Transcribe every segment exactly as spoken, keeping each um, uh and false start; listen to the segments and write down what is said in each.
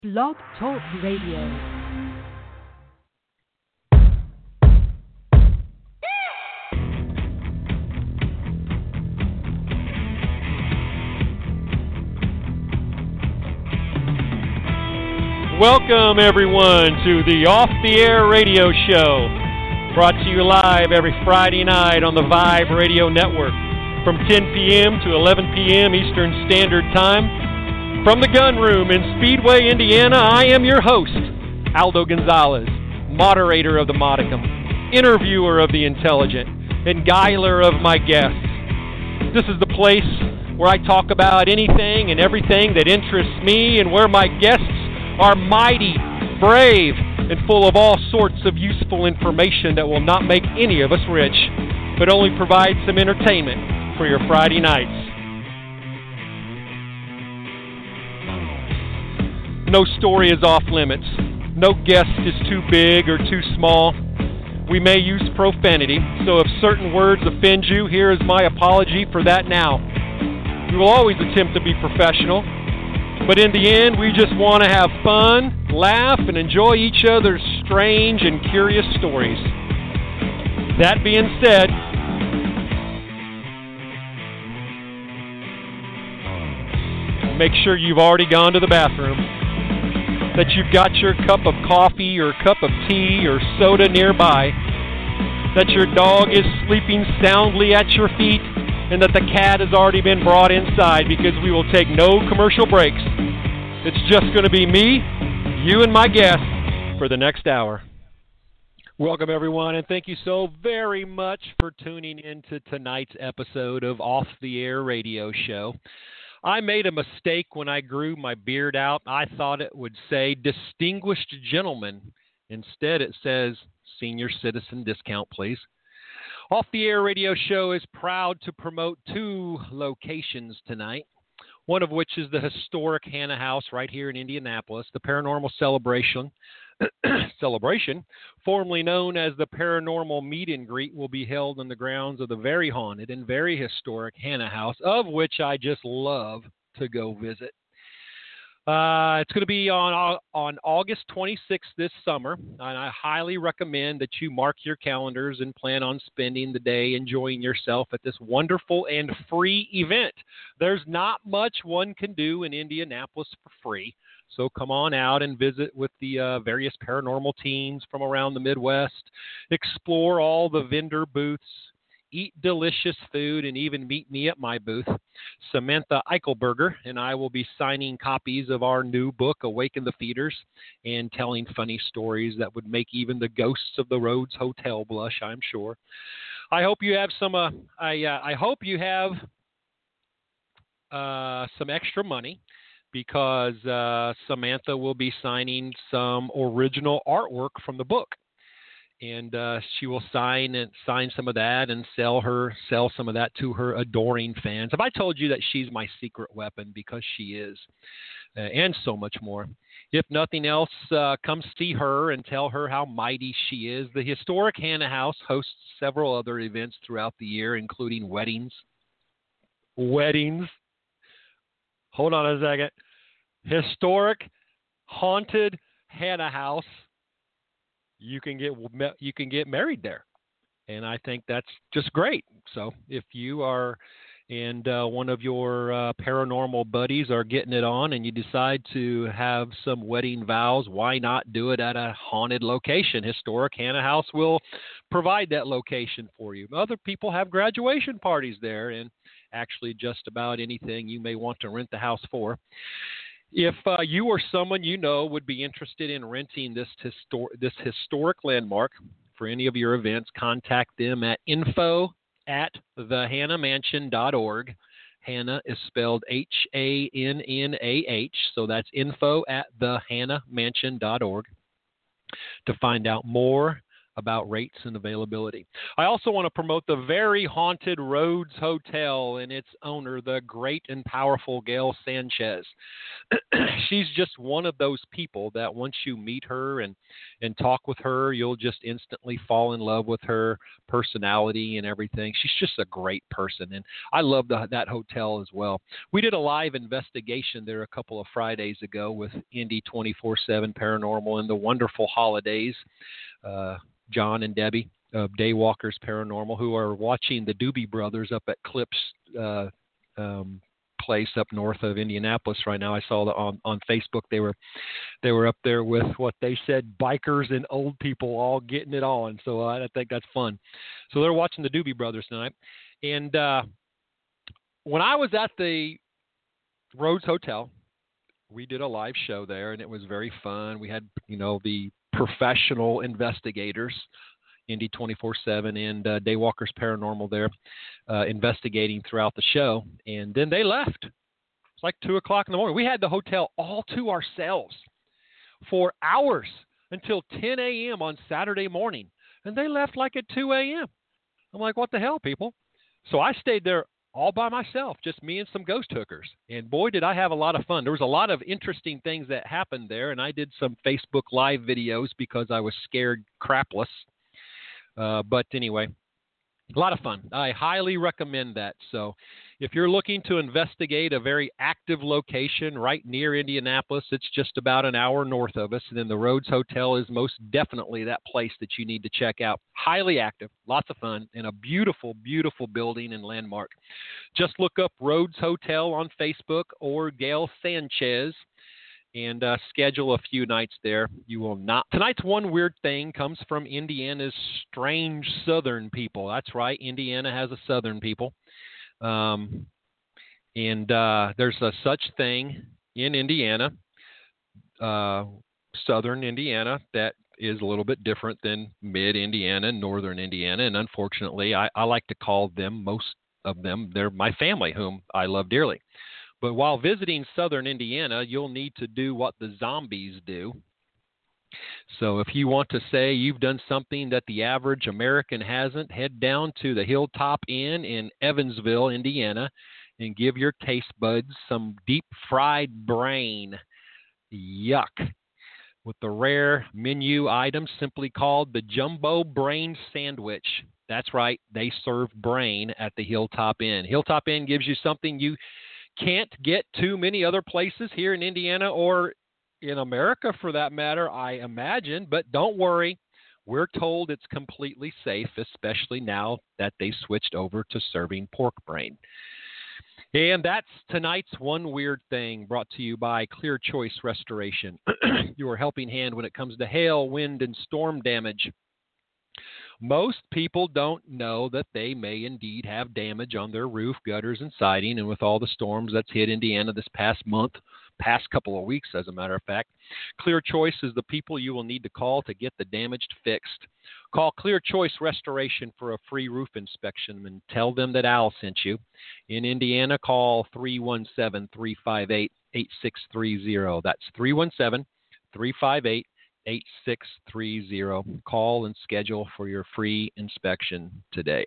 Blog Talk Radio. Welcome, everyone, to the Off the Air Radio Show, brought to you live every Friday night on the Vibe Radio Network from ten p.m. to eleven p.m. Eastern Standard Time. From the Gun Room in Speedway, Indiana, I am your host, Aldo Gonzalez, moderator of the Modicum, interviewer of the intelligent, and guiler of my guests. This is the place where I talk about anything and everything that interests me and where my guests are mighty, brave, and full of all sorts of useful information that will not make any of us rich, but only provide some entertainment for your Friday nights. No story is off limits. No guest is too big or too small. We may use profanity, so if certain words offend you, here is my apology for that now. We will always attempt to be professional, but in the end, we just want to have fun, laugh, and enjoy each other's strange and curious stories. That being said, make sure you've already gone to the bathroom, that you've got your cup of coffee or cup of tea or soda nearby, that your dog is sleeping soundly at your feet, and that the cat has already been brought inside, because we will take no commercial breaks. It's just going to be me, you, and my guest for the next hour. Welcome, everyone, and thank you so very much for tuning in to tonight's episode of Off the Air Radio Show. I made a mistake when I grew my beard out. I thought it would say distinguished gentleman. Instead, it says senior citizen discount, please. Off the Air Radio Show is proud to promote two locations tonight, one of which is the historic Hannah House right here in Indianapolis. The Paranormal Celebration, celebration, formerly known as the Paranormal Meet and Greet, will be held on the grounds of the very haunted and very historic Hannah House, of which I just love to go visit. Uh, it's going to be on on August twenty-sixth this summer, and I highly recommend that you mark your calendars and plan on spending the day enjoying yourself at this wonderful and free event. There's not much one can do in Indianapolis for free, so come on out and visit with the uh, various paranormal teams from around the Midwest, explore all the vendor booths, eat delicious food, and even meet me at my booth. Samantha Eichelberger and I will be signing copies of our new book, Awaken the Feeders, and telling funny stories that would make even the ghosts of the Rhodes Hotel blush, I'm sure. I hope you have some. Uh, I uh, I hope you have uh, some extra money, because uh, Samantha will be signing some original artwork from the book. And uh, she will sign and sign some of that and sell her sell some of that to her adoring fans. Have I told you that she's my secret weapon? Because she is, uh, and so much more. If nothing else, uh, come see her and tell her how mighty she is. The historic Hannah House hosts several other events throughout the year, including weddings. Weddings. Hold on a second. Historic haunted Hannah House. You can get you can get married there, and I think that's just great. So if you are and uh, one of your uh, paranormal buddies are getting it on, and you decide to have some wedding vows, why not do it at a haunted location? Historic Hannah House will provide that location for you. Other people have graduation parties there, and actually just about anything you may want to rent the house for. If uh, you or someone you know would be interested in renting this histor- this historic landmark for any of your events, contact them at info at the hannah mansion dot org. Hannah is spelled H A N N A H, so that's info at the hannah mansion dot org to find out more about rates and availability. I also want to promote the very haunted Rhodes Hotel and its owner, the great and powerful Gail Sanchez. She's just one of those people that once you meet her and, and talk with her, you'll just instantly fall in love with her personality and everything. She's just a great person, and I love the, that hotel as well. We did a live investigation there a couple of Fridays ago with Indy twenty-four seven Paranormal and the wonderful Holidays, uh, John and Debbie of Daywalkers Paranormal, who are watching the Doobie Brothers up at Clips uh, um, place up north of Indianapolis right now. I saw the, on on Facebook they were they were up there with what they said bikers and old people all getting it on. So I, I think that's fun. So they're watching the Doobie Brothers tonight. And uh, when I was at the Rhodes Hotel, we did a live show there, and it was very fun. We had, you know, the professional investigators, Indy twenty-four seven and uh, Daywalkers Paranormal there, uh, investigating throughout the show. And then they left. It's like two o'clock in the morning. We had the hotel all to ourselves for hours until ten a.m. on Saturday morning. And they left like at two a.m. I'm like, what the hell, people? So I stayed there all by myself, just me and some ghost hookers. And boy, did I have a lot of fun. There was a lot of interesting things that happened there, and I did some Facebook Live videos because I was scared crapless. Uh, but anyway, a lot of fun. I highly recommend that. So if you're looking to investigate a very active location right near Indianapolis, it's just about an hour north of us. And then the Rhodes Hotel is most definitely that place that you need to check out. Highly active, lots of fun, and a beautiful, beautiful building and landmark. Just look up Rhodes Hotel on Facebook or Gail Sanchez and uh, schedule a few nights there. You will not. Tonight's one weird thing comes from Indiana's strange southern people. That's right. Indiana has a southern people. Um, and uh, there's a such thing in Indiana, uh, southern Indiana, that is a little bit different than mid-Indiana and northern Indiana. And unfortunately, I, I like to call them, most of them, they're my family, whom I love dearly. But while visiting southern Indiana, you'll need to do what the zombies do. So if you want to say you've done something that the average American hasn't, head down to the Hilltop Inn in Evansville, Indiana, and give your taste buds some deep-fried brain. Yuck. With the rare menu item simply called the Jumbo Brain Sandwich. That's right, they serve brain at the Hilltop Inn. Hilltop Inn gives you something you can't get too many other places here in Indiana or in America for that matter, I imagine. But don't worry, we're told it's completely safe, especially now that they switched over to serving pork brain. And that's tonight's One Weird Thing, brought to you by Clear Choice Restoration, your helping hand when it comes to hail, wind, and storm damage. Most people don't know that they may indeed have damage on their roof, gutters, and siding, and with all the storms that's hit Indiana this past month, past couple of weeks, as a matter of fact, Clear Choice is the people you will need to call to get the damaged fixed. Call Clear Choice Restoration for a free roof inspection and tell them that Al sent you. In Indiana, call three one seven, three five eight, eight six three zero. That's three one seven, three five eight, eight six three zero. Call and schedule for your free inspection today.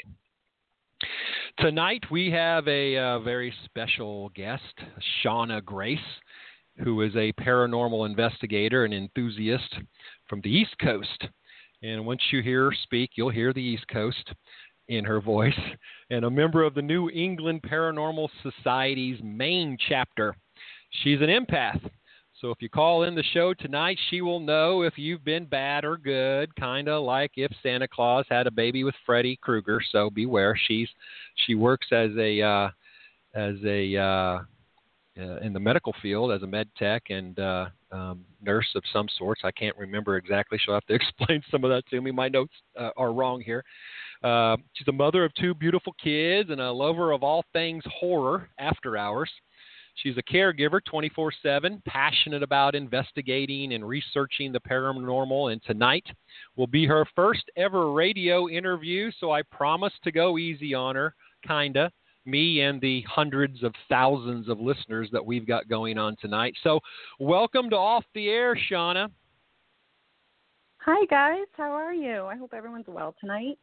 Tonight we have a uh, very special guest, Shauna Grace, who is a paranormal investigator and enthusiast from the East Coast. And once you hear her speak, you'll hear the East Coast in her voice, and a member of the New England Paranormal Society's main chapter. She's an empath. So if you call in the show tonight, she will know if you've been bad or good, kind of like if Santa Claus had a baby with Freddy Krueger. So beware. She's she works as a uh, as a uh, uh, in the medical field as a med tech and uh, um, nurse of some sorts. I can't remember exactly. She'll have to explain some of that to me. My notes uh, are wrong here. Uh, she's a mother of two beautiful kids and a lover of all things horror after hours. She's a caregiver twenty-four seven, passionate about investigating and researching the paranormal, and tonight will be her first ever radio interview, so I promise to go easy on her, kinda, me and the hundreds of thousands of listeners that we've got going on tonight. So welcome to Off the Air, Shauna. Hi, guys. How are you? I hope everyone's well tonight.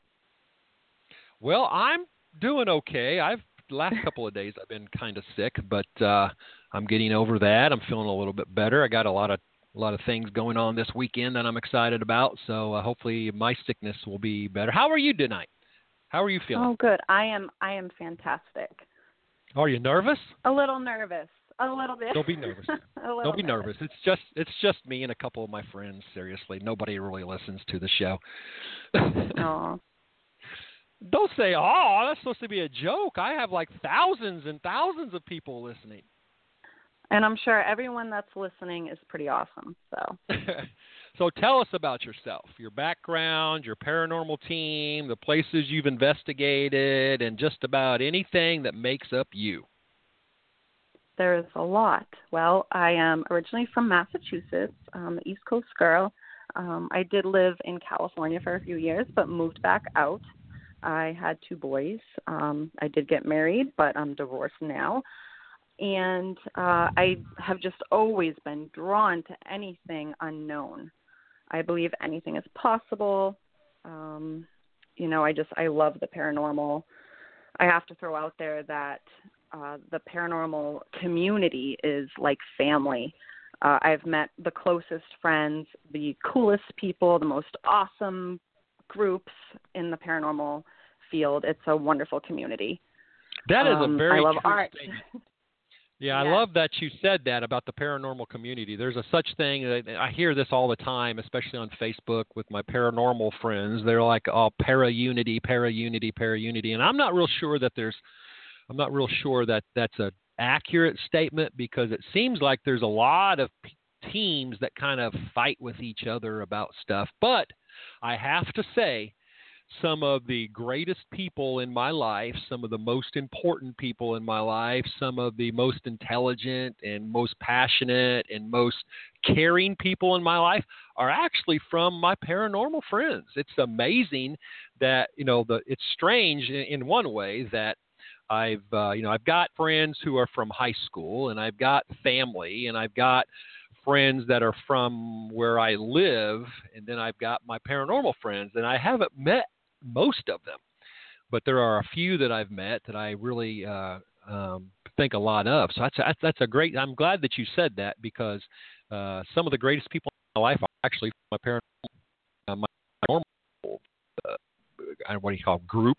Well, I'm doing okay. I've the last couple of days I've been kind of sick, but uh, I'm getting over that. I'm feeling a little bit better. I got a lot of a lot of things going on this weekend that I'm excited about. So uh, hopefully my sickness will be better. How are you tonight? How are you feeling? Oh, good. I am. I am fantastic. Are you nervous? A little nervous. A little bit. Don't be nervous. Don't be nervous. It's just it's just me and a couple of my friends. Seriously, nobody really listens to the show. Aw. Don't say, "Oh, that's supposed to be a joke." I have like thousands and thousands of people listening. And I'm sure everyone that's listening is pretty awesome. So. So tell us about yourself, your background, your paranormal team, the places you've investigated, and just about anything that makes up you. There's a lot. Well, I am originally from Massachusetts, um, an East Coast girl. Um, I did live in California for a few years, but moved back out. I had two boys. Um, I did get married, but I'm divorced now. And uh, I have just always been drawn to anything unknown. I believe anything is possible. Um, you know, I just, I love the paranormal. I have to throw out there that uh, the paranormal community is like family. Uh, I've met the closest friends, the coolest people, the most awesome groups in the paranormal field. It's a wonderful community. That is um, a very I love true art. statement. Yeah, Yes. I love that you said that about the paranormal community. There's a such thing, I hear this all the time, especially on Facebook with my paranormal friends. They're like, oh, para-unity, para-unity, para-unity. And I'm not real sure that there's, I'm not real sure that that's an accurate statement, because it seems like there's a lot of p- teams that kind of fight with each other about stuff. But I have to say, some of the greatest people in my life, some of the most important people in my life, some of the most intelligent and most passionate and most caring people in my life are actually from my paranormal friends. It's amazing that, you know, the it's strange in, in one way that I've, uh, you know, I've got friends who are from high school, and I've got family, and I've got friends that are from where I live, and then I've got my paranormal friends, and I haven't met most of them, but there are a few that I've met that I really uh, um, think a lot of. So that's a, that's a great. I'm glad that you said that, because uh, some of the greatest people in my life are actually my parents, uh, my normal, uh, what do you call it, group.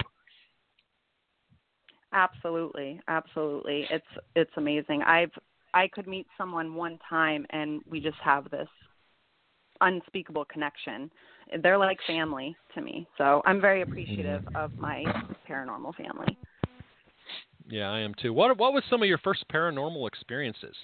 Absolutely, absolutely. It's it's amazing. I've I could meet someone one time and we just have this unspeakable connection. They're like family to me. So I'm very appreciative of my paranormal family. Yeah, I am too. What what was some of your first paranormal experiences?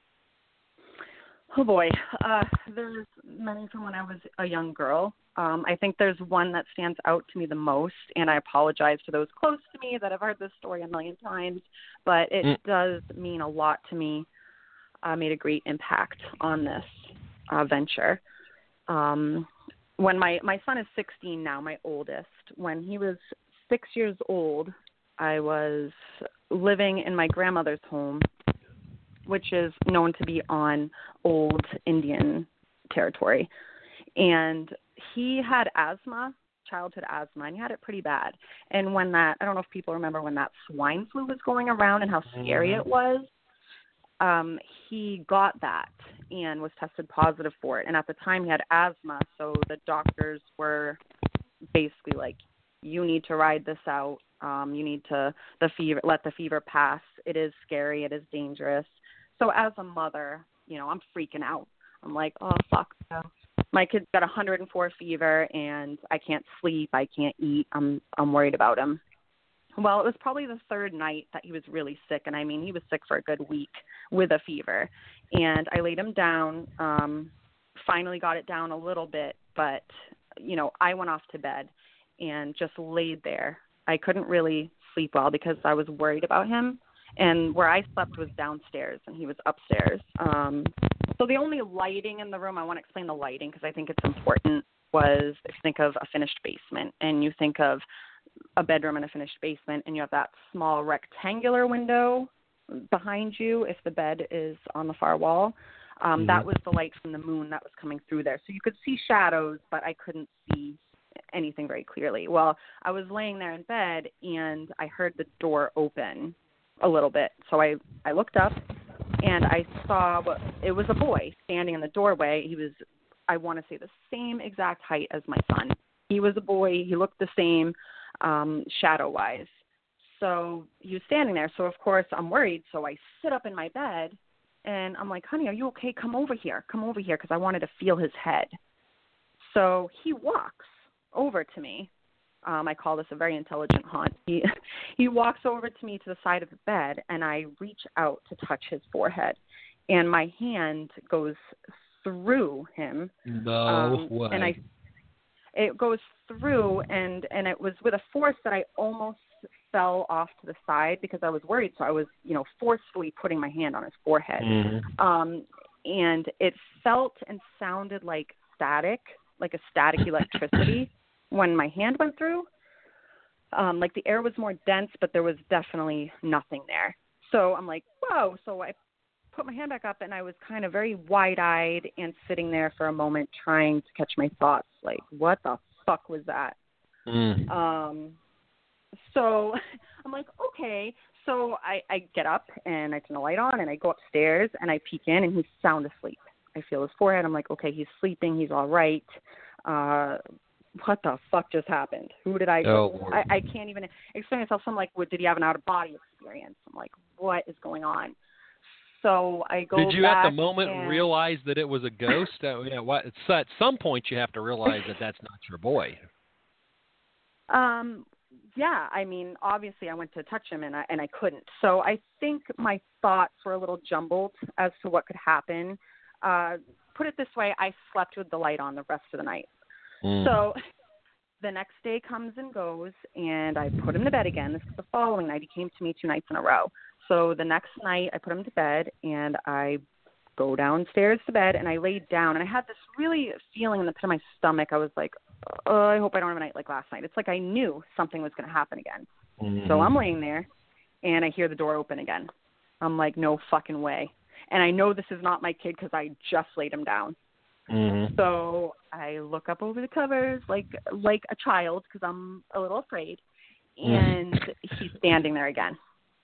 Oh boy, uh, there's many from when I was a young girl. Um, I think there's one that stands out to me the most, and I apologize to those close to me that have heard this story a million times, but it mm. does mean a lot to me. Uh, made a great impact on this uh, venture. Um, when my, my son is sixteen now, my oldest, when he was six years old, I was living in my grandmother's home, which is known to be on old Indian territory. And he had asthma, childhood asthma, and he had it pretty bad. And when that, I don't know if people remember when that swine flu was going around and how scary it was, um, he got that and was tested positive for it. And at the time he had asthma, so the doctors were basically like, you need to ride this out. Um, you need to the fever, let the fever pass. It is scary. It is dangerous. So as a mother, you know, I'm freaking out. I'm like, oh, fuck no. My kid's got one hundred four fever, and I can't sleep. I can't eat. I'm I'm worried about him. Well, it was probably the third night that he was really sick, and I mean, he was sick for a good week with a fever. And I laid him down, um, finally got it down a little bit, but, you know, I went off to bed and just laid there. I couldn't really sleep well because I was worried about him. And where I slept was downstairs, and he was upstairs. Um, so the only lighting in the room, I want to explain the lighting because I think it's important, was if you think of a finished basement and you think of a bedroom in a finished basement and you have that small rectangular window behind you if the bed is on the far wall. Um, Mm-hmm. That was the light from the moon that was coming through there. So you could see shadows, but I couldn't see anything very clearly. Well, I was laying there in bed, and I heard the door open a little bit. So I, I looked up, and I saw what, it was a boy standing in the doorway. He was, I want to say, the same exact height as my son. He was a boy. He looked the same, um, shadow-wise. So he was standing there. So, of course, I'm worried. So I sit up in my bed, and I'm like, honey, are you okay? Come over here. Come over here, because I wanted to feel his head. So he walks over to me. Um, I call this a very intelligent haunt. He, he walks over to me to the side of the bed, and I reach out to touch his forehead. And my hand goes through him. No um, way. And I, it goes through, and, and it was with a force that I almost fell off to the side because I was worried. So I was, you know, forcefully putting my hand on his forehead. Mm-hmm. Um, and it felt and sounded like static, like a static electricity when my hand went through. Um, like the air was more dense, but there was definitely nothing there. So I'm like, whoa. So I put my hand back up, and I was kind of very wide-eyed and sitting there for a moment trying to catch my thoughts. Like, what the fuck was that? Mm. Um, so I'm like, okay. So I, I get up, and I turn the light on, and I go upstairs, and I peek in, and he's sound asleep. I feel his forehead. I'm like, okay, he's sleeping. He's all right. Uh, what the fuck just happened? Who did I Oh, I, I can't even explain myself. So I'm like, what, did he have an out-of-body experience? I'm like, what is going on? So I go Did you back at the moment and... realize that it was a ghost? uh, you know, what, it's, at some point you have to realize that that's not your boy. Um, yeah, I mean, obviously I went to touch him, and I, and I couldn't. So I think my thoughts were a little jumbled as to what could happen. Uh, put it this way, I slept with the light on the rest of the night. Mm. So the next day comes and goes, and I put him to bed again. This is the following night. He came to me two nights in a row. So the next night I put him to bed, and I go downstairs to bed, and I laid down, and I had this really feeling in the pit of my stomach. I was like, oh, I hope I don't have a night like last night. It's like I knew something was going to happen again. Mm-hmm. So I'm laying there, and I hear the door open again. I'm like, no fucking way. And I know this is not my kid because I just laid him down. Mm-hmm. So I look up over the covers like like a child because I'm a little afraid, and mm. he's standing there again.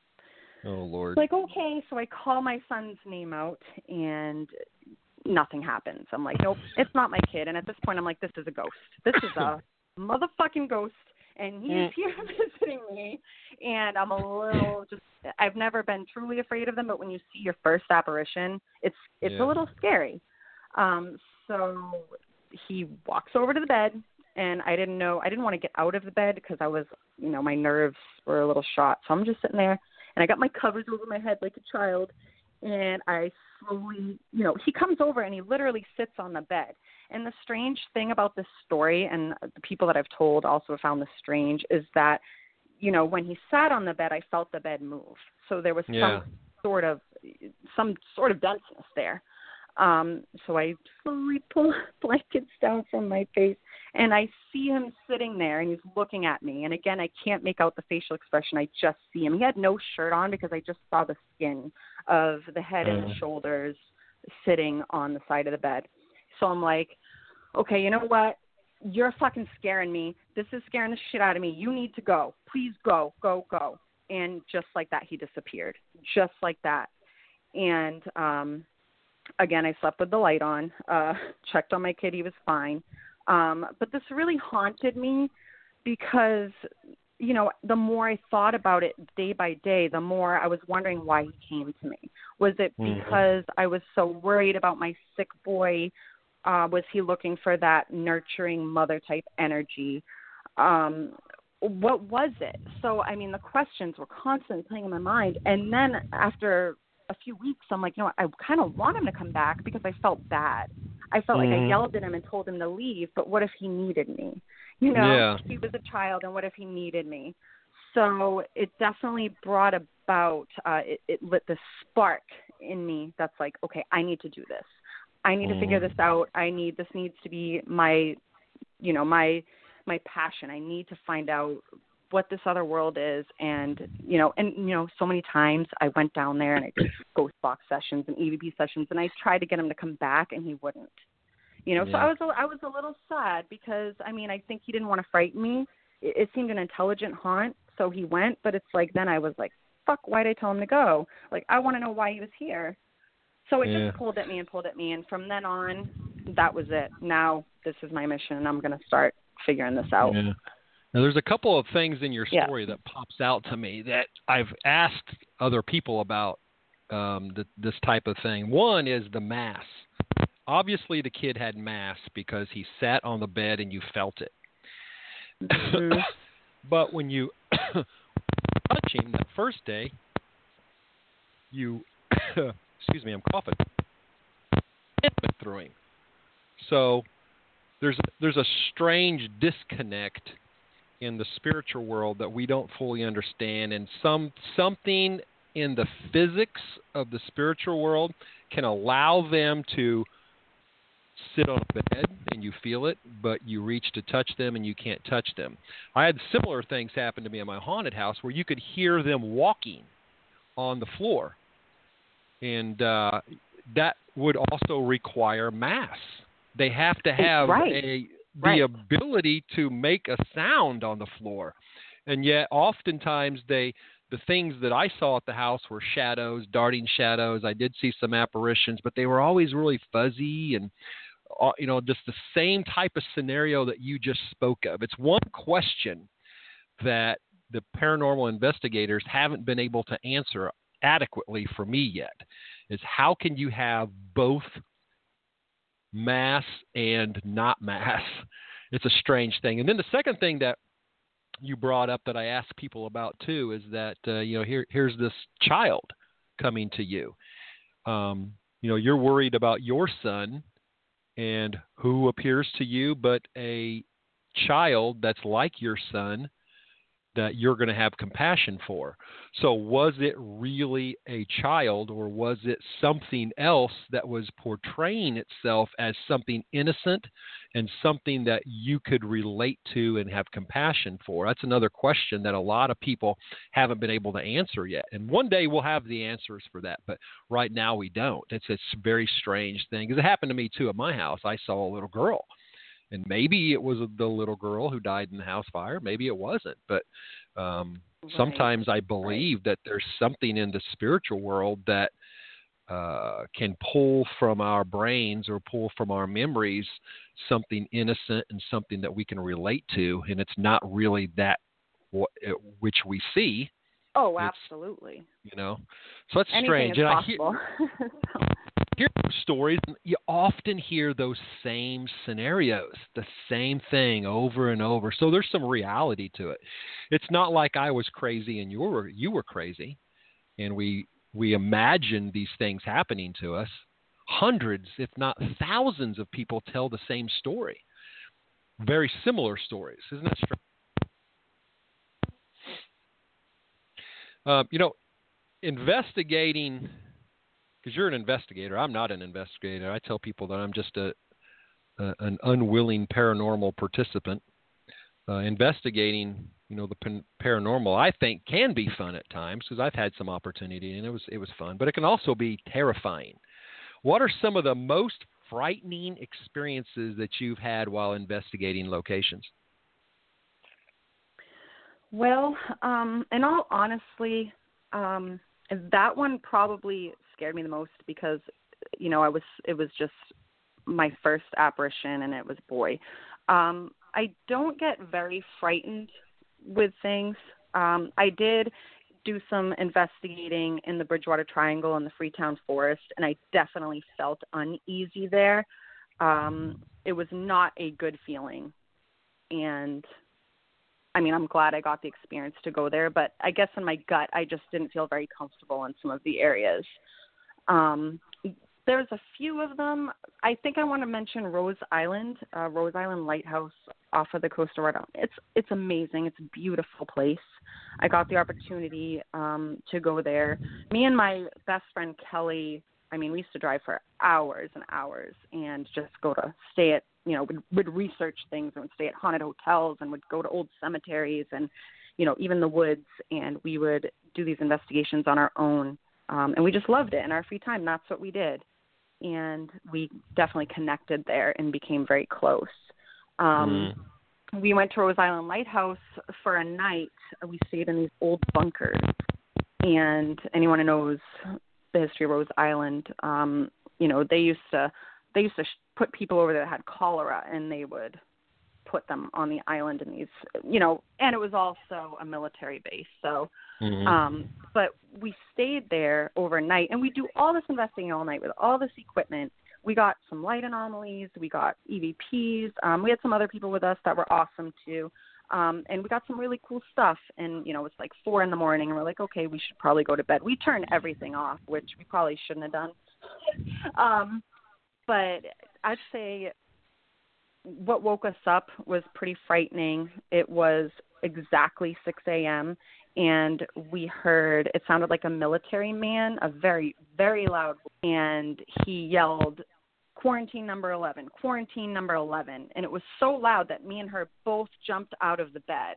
Oh, Lord. Like, okay, so I call my son's name out, and nothing happens. I'm like, nope, it's not my kid. And at this point, I'm like, this is a ghost. This is a motherfucking ghost, and he's mm. here visiting me. And I'm a little just, I've never been truly afraid of them, but when you see your first apparition, it's it's yeah. a little scary. Um, so he walks over to the bed, and I didn't know, I didn't want to get out of the bed because I was, you know, my nerves were a little shot. So I'm just sitting there, and I got my covers over my head like a child, and I slowly, you know, he comes over, and he literally sits on the bed. And the strange thing about this story, and the people that I've told also found this strange, is that, you know, when he sat on the bed, I felt the bed move. So there was yeah. some sort of, some sort of denseness there. Um, so I slowly pull blankets down from my face, and I see him sitting there, and he's looking at me. And again, I can't make out the facial expression. I just see him. He had no shirt on because I just saw the skin of the head mm. and the shoulders sitting on the side of the bed. So I'm like, okay, you know what? You're fucking scaring me. This is scaring the shit out of me. You need to go. Please go, go, go. And just like that, he disappeared. Just like that. And, um, again, I slept with the light on, uh, checked on my kid. He was fine. Um, but this really haunted me because, you know, the more I thought about it day by day, the more I was wondering why he came to me. Was it because mm-hmm. I was so worried about my sick boy? Uh, was he looking for that nurturing mother type energy? Um, what was it? So, I mean, the questions were constantly playing in my mind. And then after a few weeks, I'm like, you know what, I kind of want him to come back because I felt bad. I felt mm-hmm. like I yelled at him and told him to leave, but what if he needed me? You know, yeah. he was a child, and what if he needed me? So it definitely brought about, uh, it, it lit this spark in me that's like, okay, I need to do this. I need mm-hmm. to figure this out. I need, this needs to be my, you know, my, my passion. I need to find out what this other world is. And, you know, and, you know, so many times I went down there and I did ghost box sessions and E V P sessions, and I tried to get him to come back and he wouldn't, you know, yeah. so I was, a, I was a little sad because, I mean, I think he didn't want to frighten me. It, it seemed an intelligent haunt. So he went, but it's like, then I was like, fuck, why'd I tell him to go? Like, I want to know why he was here. So it yeah. just pulled at me and pulled at me. And from then on, that was it. Now this is my mission, and I'm going to start figuring this out. Yeah. Now, there's a couple of things in your yeah. story that pops out to me that I've asked other people about um, the, this type of thing. One is the mass. Obviously, the kid had mass because he sat on the bed and you felt it. Mm-hmm. But when you touch him that first day, you, excuse me, I'm coughing, it went through him. So there's there's a strange disconnect in the spiritual world that we don't fully understand, and some something in the physics of the spiritual world can allow them to sit on a bed and you feel it, but you reach to touch them and you can't touch them. I had similar things happen to me in my haunted house where you could hear them walking on the floor, and uh, that would also require mass. They have to have right. a the right. ability to make a sound on the floor, and yet oftentimes they the things that I saw at the house were shadows, darting shadows. I did see some apparitions, but they were always really fuzzy and, uh, you know, just the same type of scenario that you just spoke of. It's one question that the paranormal investigators haven't been able to answer adequately for me yet, is how can you have both mass and not mass? It's a strange thing. And then the second thing that you brought up that I ask people about too is that, uh, you know, here, here's this child coming to you. Um, you know, you're worried about your son, and who appears to you but a child that's like your son that you're going to have compassion for. So was it really a child, or was it something else that was portraying itself as something innocent and something that you could relate to and have compassion for? That's another question that a lot of people haven't been able to answer yet. And one day we'll have the answers for that, but right now we don't. It's a very strange thing, because it happened to me too at my house. I saw a little girl. And maybe it was the little girl who died in the house fire. Maybe it wasn't. But um, right. sometimes I believe right. that there's something in the spiritual world that uh, can pull from our brains or pull from our memories something innocent and something that we can relate to. And it's not really that w- which we see. Oh, it's, absolutely. You know, so that's Anything strange. is and possible. I hear, hear those stories, and you often hear those same scenarios, the same thing over and over. So there's some reality to it. It's not like I was crazy and you were you were crazy, and we we imagined these things happening to us. Hundreds, if not thousands, of people tell the same story. Very similar stories, isn't that strange? Uh, you know, investigating, because you're an investigator. I'm not an investigator. I tell people that I'm just a, a an unwilling paranormal participant. Uh, investigating, you know, the pan- paranormal, I think, can be fun at times, because I've had some opportunity and it was it was fun. But it can also be terrifying. What are some of the most frightening experiences that you've had while investigating locations? Well, um, in all honesty, um, that one probably scared me the most because, you know, I was it was just my first apparition, and it was boy. Um, I don't get very frightened with things. Um, I did do some investigating in the Bridgewater Triangle and the Freetown Forest, and I definitely felt uneasy there. Um, it was not a good feeling, and I mean, I'm glad I got the experience to go there, but I guess in my gut, I just didn't feel very comfortable in some of the areas. Um, there's a few of them. I think I want to mention Rose Island, uh, Rose Island Lighthouse off of the coast of Rhode Island. It's it's amazing. It's a beautiful place. I got the opportunity um, to go there. Me and my best friend Kelly, I mean, we used to drive for hours and hours and just go to stay at, you know, would, would research things and would stay at haunted hotels and would go to old cemeteries. And you know, even the woods, and we would do these investigations on our own. Um, and we just loved it in our free time. That's what we did. And we definitely connected there and became very close. Um, mm. We went to Rose Island Lighthouse for a night. We stayed in these old bunkers. And anyone who knows the history of Rose Island, um, you know, they used to they used to sh- put people over there that had cholera, and they would put them on the island in these, you know, and it was also a military base. So, mm-hmm. um, but we stayed there overnight, and we do all this investigating all night with all this equipment. We got some light anomalies. We got E V Ps. Um, we had some other people with us that were awesome too. Um, and we got some really cool stuff. And, you know, it's like four in the morning, and we're like, okay, we should probably go to bed. We turned everything off, which we probably shouldn't have done. um, but I'd say what woke us up was pretty frightening. It was exactly six a.m., and we heard, it sounded like a military man, a very, very loud, and he yelled, quarantine number eleven, quarantine number eleven. And it was so loud that me and her both jumped out of the bed.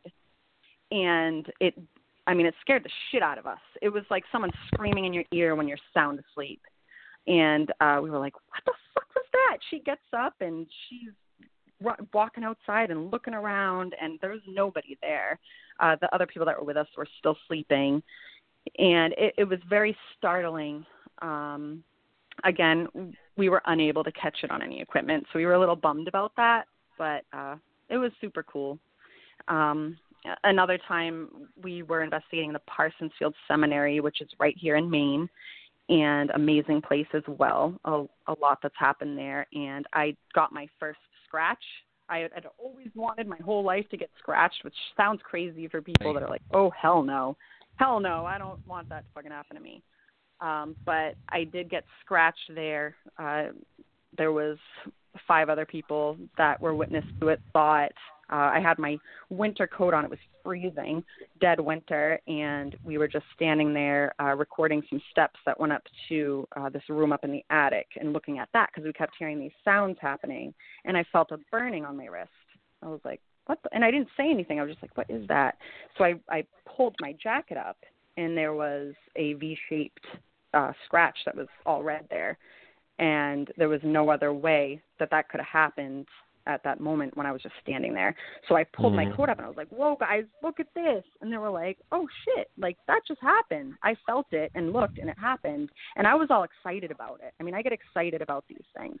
And it, I mean, it scared the shit out of us. It was like someone screaming in your ear when you're sound asleep. And uh, we were like, what the fuck was that? She gets up and she's walking outside and looking around, and there's nobody there. Uh, the other people that were with us were still sleeping, and it, it was very startling. Um, again, we were unable to catch it on any equipment, so we were a little bummed about that, but uh, it was super cool. Um, another time, we were investigating the Parsons Field Seminary, which is right here in Maine, and amazing place as well. A, a lot that's happened there, and I got my first scratch. I had always wanted my whole life to get scratched, which sounds crazy for people that are like, oh, hell no. Hell no, I don't want that to fucking happen to me. Um, but I did get scratched there. Uh, there was five other people that were witness to it, saw it. Uh, I had my winter coat on. It was freezing, dead winter, and we were just standing there uh, recording some steps that went up to uh, this room up in the attic and looking at that because we kept hearing these sounds happening, and I felt a burning on my wrist. I was like, what the? And I didn't say anything. I was just like, what is that? So I, I pulled my jacket up, and there was a V-shaped uh, scratch that was all red there, and there was no other way that that could have happened at that moment when I was just standing there. So I pulled mm-hmm. my coat up and I was like, whoa, guys, look at this. And they were like, oh, shit, like that just happened. I felt it and looked and it happened. And I was all excited about it. I mean, I get excited about these things.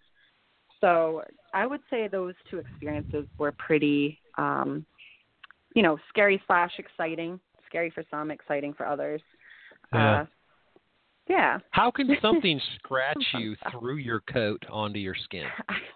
So I would say those two experiences were pretty, um, you know, scary slash exciting. Scary for some, exciting for others. Yeah. Uh, yeah. How can something scratch you through your coat onto your skin?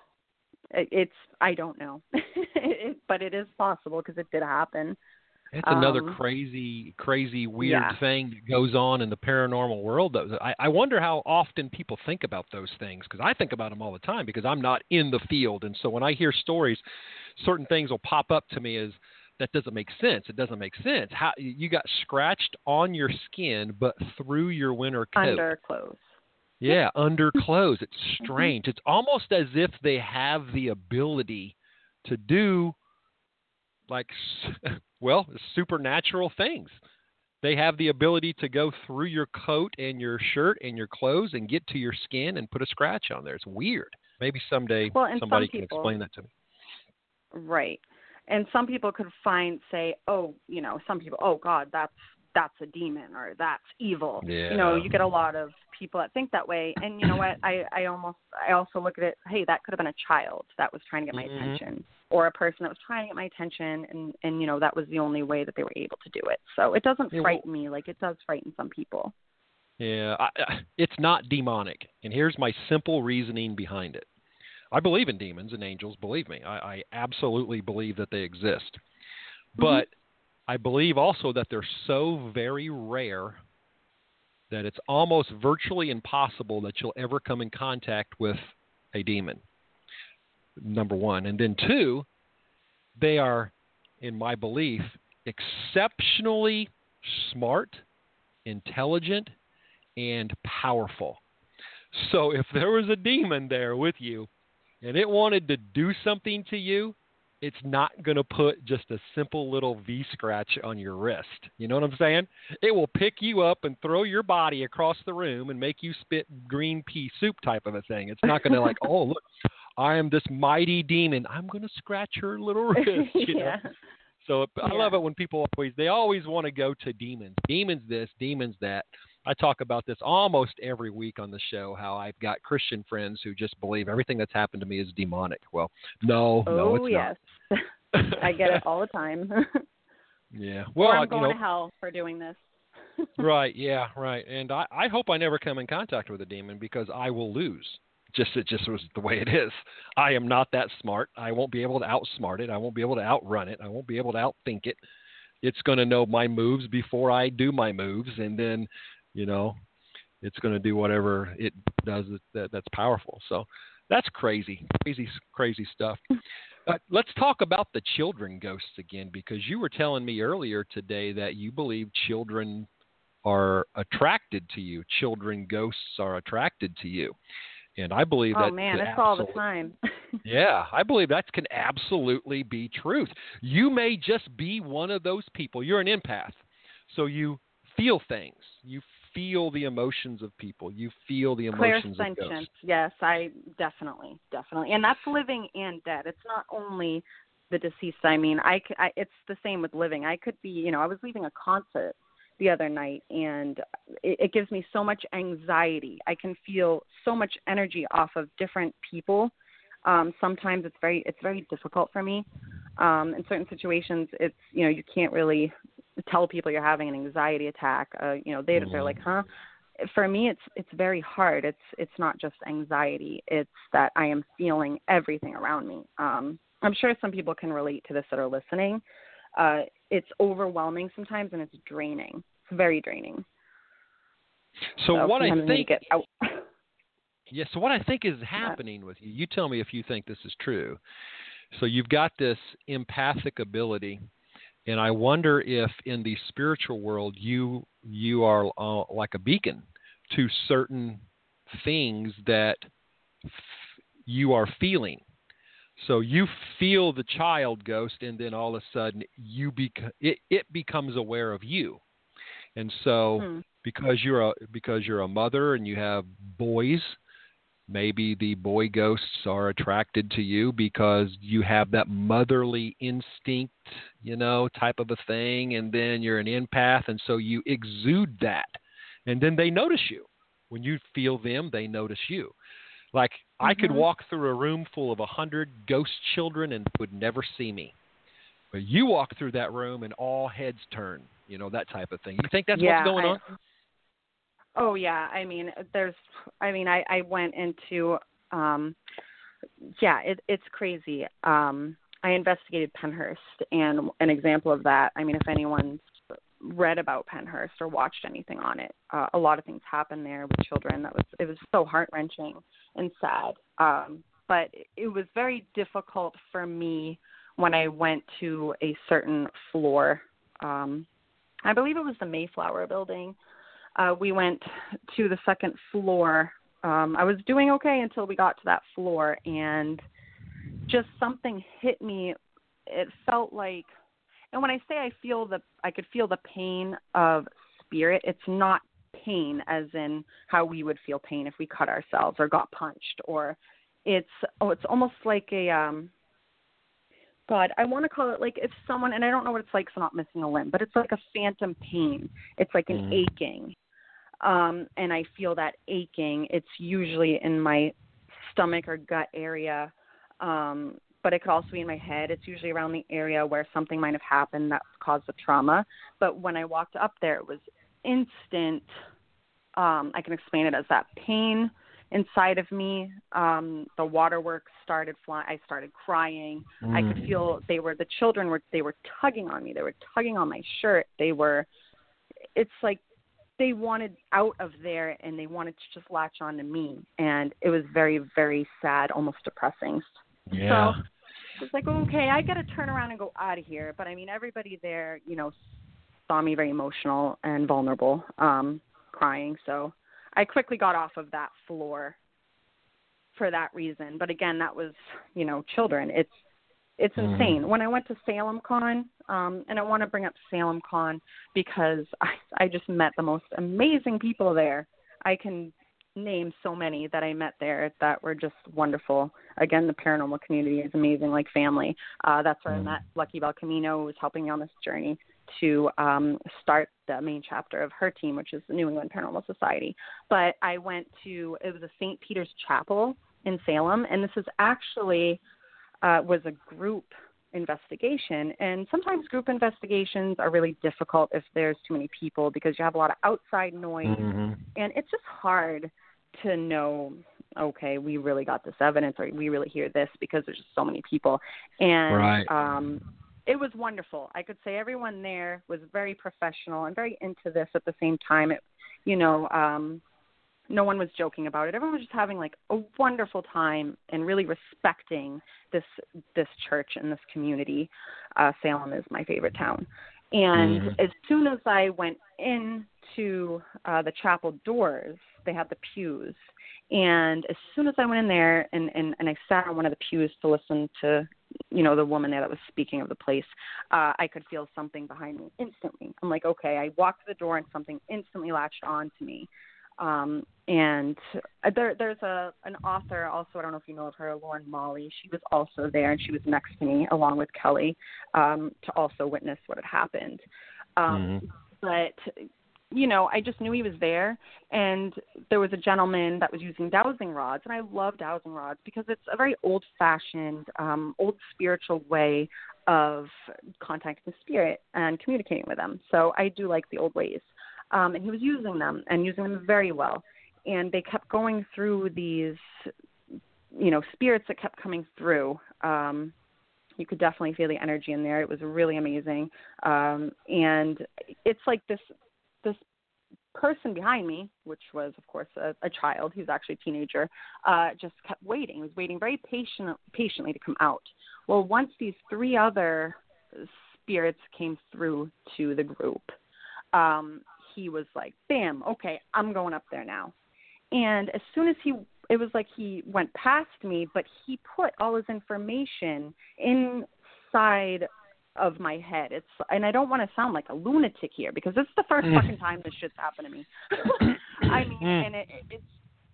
It's, I don't know, it, but it is possible because it did happen. It's another um, crazy, crazy, weird yeah. thing that goes on in the paranormal world. I, I wonder how often people think about those things, because I think about them all the time because I'm not in the field. And so when I hear stories, certain things will pop up to me as, that doesn't make sense. It doesn't make sense. How you got scratched on your skin, but through your winter coat. Under clothes. Yeah, under clothes. It's strange. It's almost as if they have the ability to do, like, well, supernatural things. They have the ability to go through your coat and your shirt and your clothes and get to your skin and put a scratch on there. It's weird. Maybe someday well, somebody some people, can explain that to me. Right. And some people could find, say, oh, you know, some people, oh, God, that's that's a demon or that's evil. Yeah. You know, you get a lot of people that think that way. And you know what? I, I almost, I also look at it, hey, that could have been a child that was trying to get my mm-hmm. attention, or a person that was trying to get my attention. And, and, you know, that was the only way that they were able to do it. So it doesn't yeah, frighten well, me like it does frighten some people. Yeah. I, it's not demonic. And here's my simple reasoning behind it. I believe in demons and angels, believe me. I, I absolutely believe that they exist. But mm-hmm. I believe also that they're so very rare that it's almost virtually impossible that you'll ever come in contact with a demon, number one. And then two, they are, in my belief, exceptionally smart, intelligent, and powerful. So if there was a demon there with you and it wanted to do something to you, it's not going to put just a simple little V scratch on your wrist. You know what I'm saying? It will pick you up and throw your body across the room and make you spit green pea soup type of a thing. It's not going to like, oh, look, I am this mighty demon. I'm going to scratch her little wrist. You yeah. know? So I yeah. love it when people always, they always want to go to demons. Demons this, demons that. I talk about this almost every week on the show, how I've got Christian friends who just believe everything that's happened to me is demonic. Well, no, oh, no, it's yes. not. I get it all the time. yeah. Well, or I'm going you know, to hell for doing this. right, yeah, right. And I, I hope I never come in contact with a demon because I will lose. Just It just was the way it is. I am not that smart. I won't be able to outsmart it. I won't be able to outrun it. I won't be able to outthink it. It's going to know my moves before I do my moves, and then you know, it's going to do whatever it does that, that's powerful. So that's crazy, crazy, crazy stuff. Uh, let's talk about the children ghosts again, because you were telling me earlier today that you believe children are attracted to you. Children ghosts are attracted to you. And I believe that. Oh, man, it's all the time. yeah, I believe that can absolutely be truth. You may just be one of those people. You're an empath. So you feel things. You feel the emotions of people. You feel the emotions of ghosts. Yes, I definitely, definitely. And that's living and dead. It's not only the deceased. I mean, I, I, it's the same with living. I could be, you know, I was leaving a concert the other night, and it, it gives me so much anxiety. I can feel so much energy off of different people. Um, sometimes it's very, it's very difficult for me. Um, in certain situations, it's, you know, you can't really tell people you're having an anxiety attack. Uh, you know, they, mm-hmm. they're like, huh? For me, it's it's very hard. It's it's not just anxiety. It's that I am feeling everything around me. Um, I'm sure some people can relate to this that are listening. Uh, it's overwhelming sometimes, and it's draining. It's very draining. So, so what I think, get out. yeah. So what I think is happening with you. You tell me if you think this is true. So you've got this empathic ability. And I wonder if in the spiritual world you you are uh, like a beacon to certain things that f- you are feeling. So you feel the child ghost, and then all of a sudden you bec- it, it becomes aware of you. And so hmm. because you're a because you're a mother and you have boys, maybe the boy ghosts are attracted to you because you have that motherly instinct, you know, type of a thing. And then you're an empath. And so you exude that. And then they notice you. When you feel them, they notice you. Like mm-hmm. I could walk through a room full of a hundred ghost children and would never see me. But you walk through that room and all heads turn, you know, that type of thing. You think that's yeah, what's going I- on? Oh, yeah. I mean, there's, I mean, I, I went into, um, yeah, it, it's crazy. Um, I investigated Pennhurst, and an example of that, I mean, if anyone's read about Pennhurst or watched anything on it, uh, a lot of things happened there with children. That was, it was so heart-wrenching and sad. Um, but it was very difficult for me when I went to a certain floor. Um, I believe it was the Mayflower building. Uh, we went to the second floor. Um, I was doing okay until we got to that floor, and just something hit me. It felt like, and when I say I feel the, I could feel the pain of spirit. It's not pain as in how we would feel pain if we cut ourselves or got punched, or it's, oh, it's almost like a, um, God, I want to call it like if someone, and I don't know what it's like, so not missing a limb, but it's like a phantom pain. It's like an mm. aching. Um, and I feel that aching. It's usually in my stomach or gut area, um, but it could also be in my head. It's usually around the area where something might have happened that caused the trauma. But when I walked up there, it was instant. Um, I can explain it as that pain inside of me. Um, the waterworks started flying. I started crying. Mm. I could feel they were, the children were, they were tugging on me. They were tugging on my shirt. They were, it's like, they wanted out of there and they wanted to just latch on to me. And it was very, very sad, almost depressing. Yeah. So it's like, okay, I got to turn around and go out of here. But I mean, everybody there, you know, saw me very emotional and vulnerable, um, crying. So I quickly got off of that floor for that reason. But again, that was, you know, children. It's, It's mm-hmm. insane. When I went to Salem Con, um, and I want to bring up Salem Con because I, I just met the most amazing people there. I can name so many that I met there that were just wonderful. Again, the paranormal community is amazing, like family. Uh, that's where mm. I met Lucky Bell Camino, who was helping me on this journey to um, start the main chapter of her team, which is the New England Paranormal Society. But I went to, it was a Saint Peter's Chapel in Salem, and this is actually uh, was a group investigation. And sometimes group investigations are really difficult if there's too many people because you have a lot of outside noise, mm-hmm. and it's just hard to know, okay, we really got this evidence, or we really hear this, because there's just so many people. And right. um, it was wonderful. I could say everyone there was very professional and very into this at the same time. It, you know, um, no one was joking about it. Everyone was just having like a wonderful time and really respecting this this church and this community. Uh, Salem is my favorite town. And mm-hmm. as soon as I went into uh, the chapel doors, they had the pews. And as soon as I went in there and, and, and I sat on one of the pews to listen to, you know, the woman there that was speaking of the place, uh, I could feel something behind me instantly. I'm like, okay, I walked to the door and something instantly latched on to me. Um, and there, there's a an author also, I don't know if you know of her, Lauren Molly. She was also there, and she was next to me along with Kelly um, to also witness what had happened. Um, mm-hmm. But, you know, I just knew he was there, and there was a gentleman that was using dowsing rods, and I love dowsing rods because it's a very old-fashioned, um, old spiritual way of contacting spirit and communicating with them. So I do like the old ways. Um, and he was using them and using them very well. And they kept going through these, you know, spirits that kept coming through. Um, you could definitely feel the energy in there. It was really amazing. Um, and it's like this this person behind me, which was, of course, a, a child. He was actually a teenager, uh, just kept waiting. He was waiting very patient, patiently to come out. Well, once these three other spirits came through to the group, um, he was like, bam, okay, I'm going up there now. And as soon as he, it was like he went past me, but he put all his information inside of my head. It's, and I don't want to sound like a lunatic here because this is the first fucking time this shit's happened to me. I mean, and it, it's,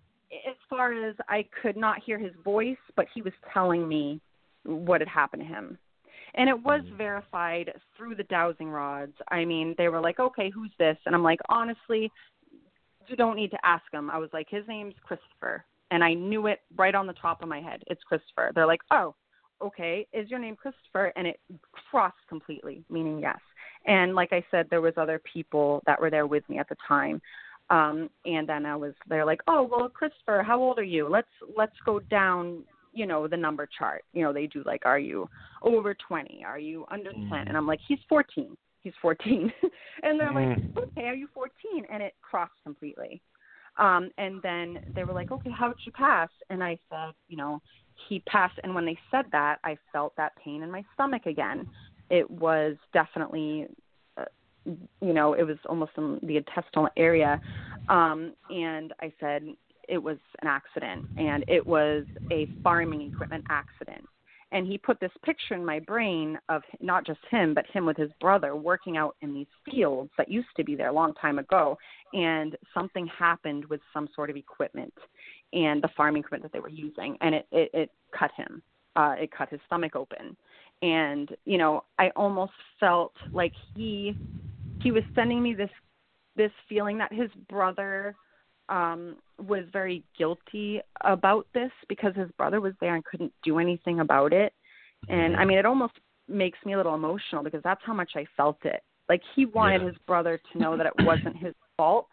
as far as I could not hear his voice, but he was telling me what had happened to him. And it was verified through the dowsing rods. I mean, they were like, okay, who's this? And I'm like, honestly, you don't need to ask him. I was like, his name's Christopher. And I knew it right on the top of my head. It's Christopher. They're like, oh, okay, is your name Christopher? And it crossed completely, meaning yes. And like I said, there was other people that were there with me at the time. Um, and then I was, they're like, oh, well, Christopher, how old are you? Let's, let's go down, you know, the number chart. You know, they do like, are you over twenty? Are you under ten? Mm. And I'm like, he's fourteen. He's fourteen. And they're mm. like, okay, are you fourteen? And it crossed completely. Um, and then they were like, okay, how did you pass? And I said, you know, he passed. And when they said that, I felt that pain in my stomach again. It was definitely, uh, you know, it was almost in the intestinal area. Um, and I said, it was an accident, and it was a farming equipment accident. And he put this picture in my brain of not just him, but him with his brother working out in these fields that used to be there a long time ago. And something happened with some sort of equipment and the farming equipment that they were using. And it, it, it cut him. Uh, it cut his stomach open. And, you know, I almost felt like he, he was sending me this, this feeling that his brother um, was very guilty about this because his brother was there and couldn't do anything about it. And I mean, it almost makes me a little emotional because that's how much I felt it. Like he wanted yeah. his brother to know that it wasn't his fault.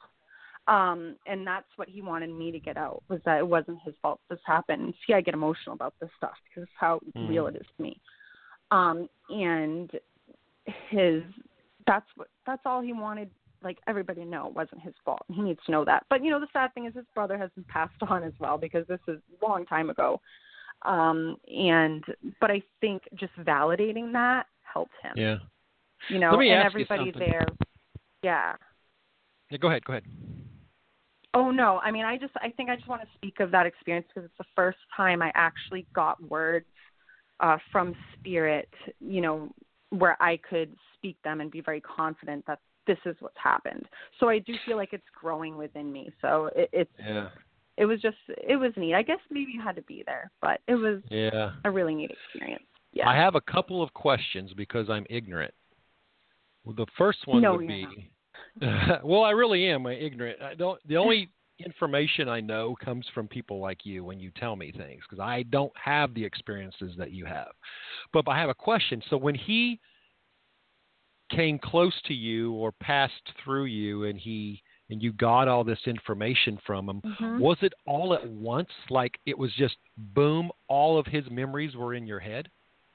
Um, and that's what he wanted me to get out, was that it wasn't his fault this happened. See, I get emotional about this stuff because it's how mm. real it is to me. Um, and his, that's what, that's all he wanted. Like everybody to know it wasn't his fault. He needs to know that. But, you know, the sad thing is his brother has been passed on as well because this is a long time ago. Um, and, but I think just validating that helped him. Yeah. You know, Let me and ask everybody you something. there. Yeah. Yeah. Go ahead. Go ahead. Oh, no. I mean, I just, I think I just want to speak of that experience because it's the first time I actually got words uh, from spirit, you know, where I could speak them and be very confident that this is what's happened. So I do feel like it's growing within me. So it, it's, Yeah. it was just, it was neat. I guess maybe you had to be there, but it was Yeah. a really neat experience. Yeah. I have a couple of questions because I'm ignorant. Well, the first one no, would you're be, well, I really am. I'm ignorant. I don't. The only information I know comes from people like you when you tell me things, because I don't have the experiences that you have. But I have a question. So when he came close to you or passed through you, and he and you got all this information from him, mm-hmm. was it all at once? Like it was just boom, all of his memories were in your head?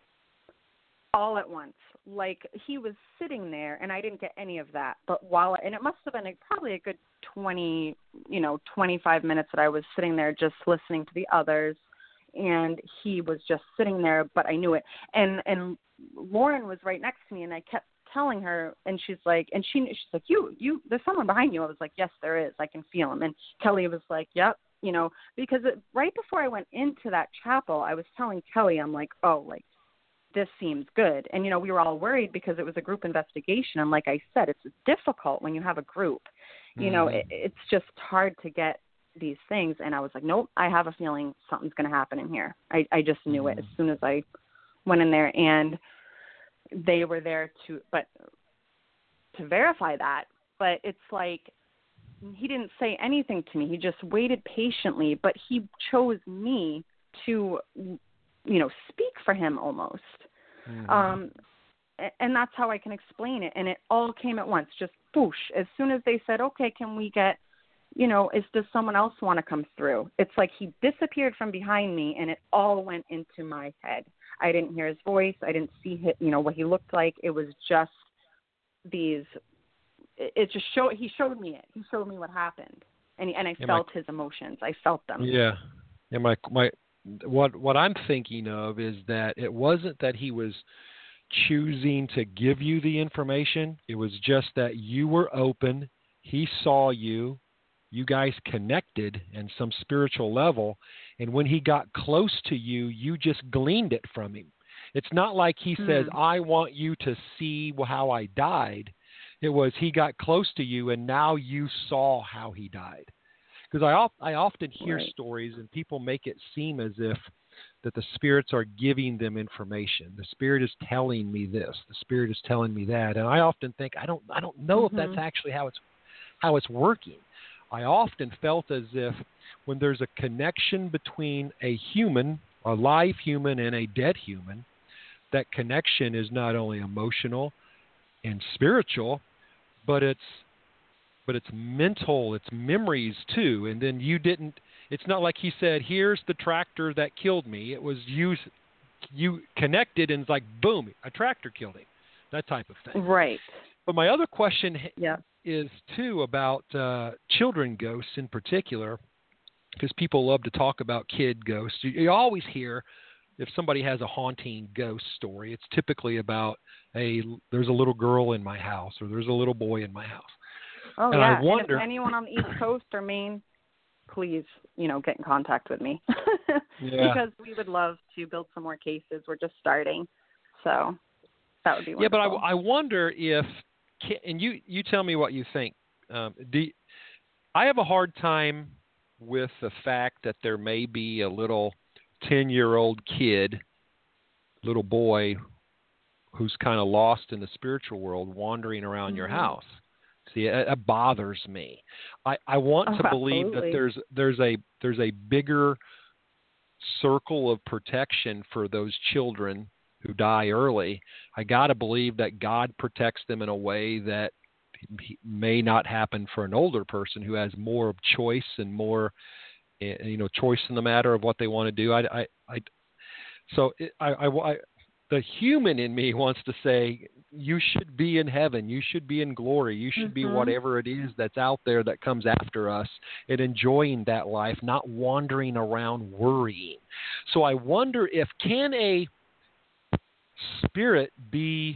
All at once. Like he was sitting there and I didn't get any of that. But while, and it must have been a, probably a good twenty, you know, twenty-five minutes that I was sitting there just listening to the others, and he was just sitting there, but I knew it. And, and Lauren was right next to me, and I kept telling her, and she's like, and she, she's like, you, you, there's someone behind you. I was like, yes, there is. I can feel him. And Kelly was like, yep. You know, because it, right before I went into that chapel, I was telling Kelly, I'm like, oh, like, this seems good. And, you know, we were all worried because it was a group investigation. And like I said, it's difficult when you have a group. You mm-hmm. know, it, it's just hard to get these things. And I was like, nope, I have a feeling something's going to happen in here. I, I just knew mm-hmm. it as soon as I went in there. And they were there to, but to verify that. But it's like, he didn't say anything to me. He just waited patiently, but he chose me to, you know, speak for him almost. Mm-hmm. Um, and that's how I can explain it. And it all came at once, just whoosh. As soon as they said, okay, can we get, you know, is does someone else want to come through? It's like he disappeared from behind me and it all went into my head. I didn't hear his voice. I didn't see his, you know, what he looked like. It was just these, it, it just showed, he showed me it. He showed me what happened. And, and I yeah, felt my, his emotions. I felt them. Yeah. Yeah. My, my, What what I'm thinking of is that it wasn't that he was choosing to give you the information. It was just that you were open. He saw you. You guys connected in some spiritual level. And when he got close to you, you just gleaned it from him. It's not like he mm. says, I want you to see how I died. It was he got close to you, and now you saw how he died. Because I, I often hear right. stories, and people make it seem as if that the spirits are giving them information. The spirit is telling me this. The spirit is telling me that. And I often think, I don't I don't know mm-hmm. if that's actually how it's how it's working. I often felt as if when there's a connection between a human, a live human, and a dead human, that connection is not only emotional and spiritual, but it's but it's mental, it's memories too. And then you didn't, it's not like he said, here's the tractor that killed me. It was you, you connected and it's like, boom, a tractor killed him, that type of thing. Right. But my other question yeah. is too about uh, children ghosts in particular, because people love to talk about kid ghosts. You, you always hear if somebody has a haunting ghost story, it's typically about, a there's a little girl in my house or there's a little boy in my house. Oh, and yeah. I wonder, and if anyone on the East Coast or Maine, please, you know, get in contact with me. yeah. Because we would love to build some more cases. We're just starting. So that would be wonderful. Yeah, but I, I wonder if, and you, you tell me what you think. Um, do you, I have a hard time with the fact that there may be a little ten-year-old kid, little boy, who's kind of lost in the spiritual world wandering around mm-hmm. your house. See, it, it bothers me. I, I want oh, to believe absolutely. that there's there's a there's a bigger circle of protection for those children who die early. I got to believe that God protects them in a way that may not happen for an older person who has more of choice and more, you know, choice in the matter of what they want to do. I, I, I so it, I, I, I the human in me wants to say, you should be in heaven. You should be in glory. You should mm-hmm. be whatever it is that's out there that comes after us and enjoying that life, not wandering around worrying. So I wonder if can a spirit be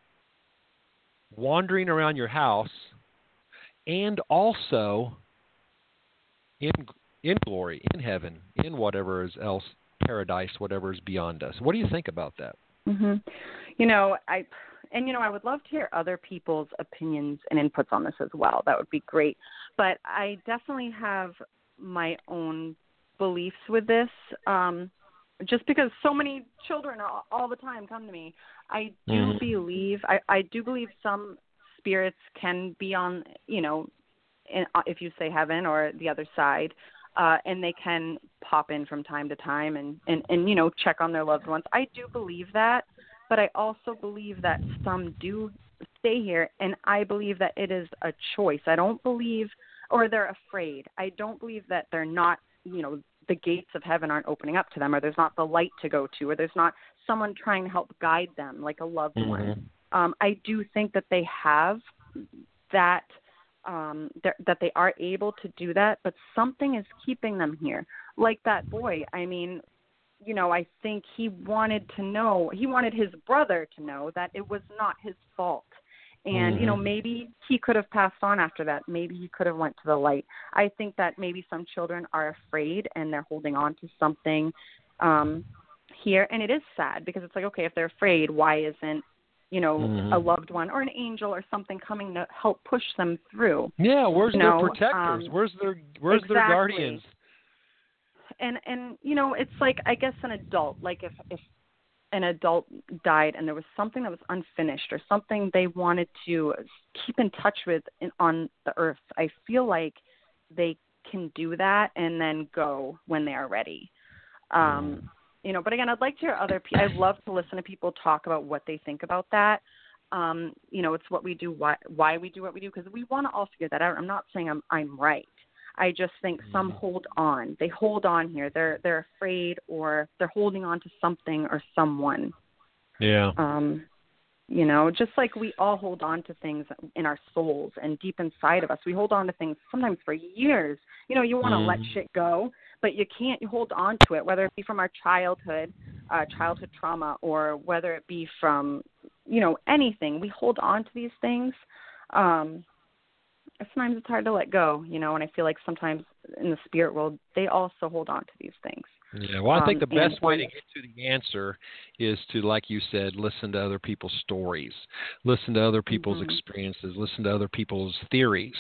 wandering around your house and also in in glory, in heaven, in whatever is else paradise, whatever is beyond us. What do you think about that? Mhm. You know, I and you know, I would love to hear other people's opinions and inputs on this as well. That would be great. But I definitely have my own beliefs with this. Um, just because so many children all, all the time come to me, I do mm. believe I, I do believe some spirits can be on, you know, in, if you say heaven or the other side, uh, and they can pop in from time to time and, and, and, you know, check on their loved ones. I do believe that, but I also believe that some do stay here, and I believe that it is a choice. I don't believe, or they're afraid. I don't believe that they're not, you know, the gates of heaven aren't opening up to them, or there's not the light to go to, or there's not someone trying to help guide them like a loved mm-hmm. one. Um, I do think that they have that, um, that they are able to do that, but something is keeping them here. Like that boy, I mean, you know, I think he wanted to know, he wanted his brother to know that it was not his fault. And, mm-hmm. you know, maybe he could have passed on after that. Maybe he could have went to the light. I think that maybe some children are afraid and they're holding on to something um, here. And it is sad because it's like, okay, if they're afraid, why isn't, you know, mm-hmm. a loved one or an angel or something coming to help push them through? Yeah, where's you their know? protectors? Um, where's their where's exactly. their guardians? And, and you know, it's like, I guess an adult, like if, if an adult died and there was something that was unfinished or something they wanted to keep in touch with in, on the earth, I feel like they can do that and then go when they are ready. Um, you know, but again, I'd like to hear other people. I love to listen to people talk about what they think about that. Um, you know, it's what we do, why, why we do what we do, because we want to all figure that out. I'm not saying I'm, I'm right. I just think some hold on. They hold on here. They're they're afraid, or they're holding on to something or someone. Yeah. Um, you know, just like we all hold on to things in our souls and deep inside of us. We hold on to things sometimes for years. You know, you want to mm. let shit go, but you can't. You hold on to it, whether it be from our childhood, uh, childhood trauma, or whether it be from, you know, anything. We hold on to these things. Um, sometimes it's hard to let go, you know, and I feel like sometimes in the spirit world, they also hold on to these things. Yeah, well, I think the um, best way one, to get to the answer is to, like you said, listen to other people's stories, listen to other people's mm-hmm. experiences, listen to other people's theories.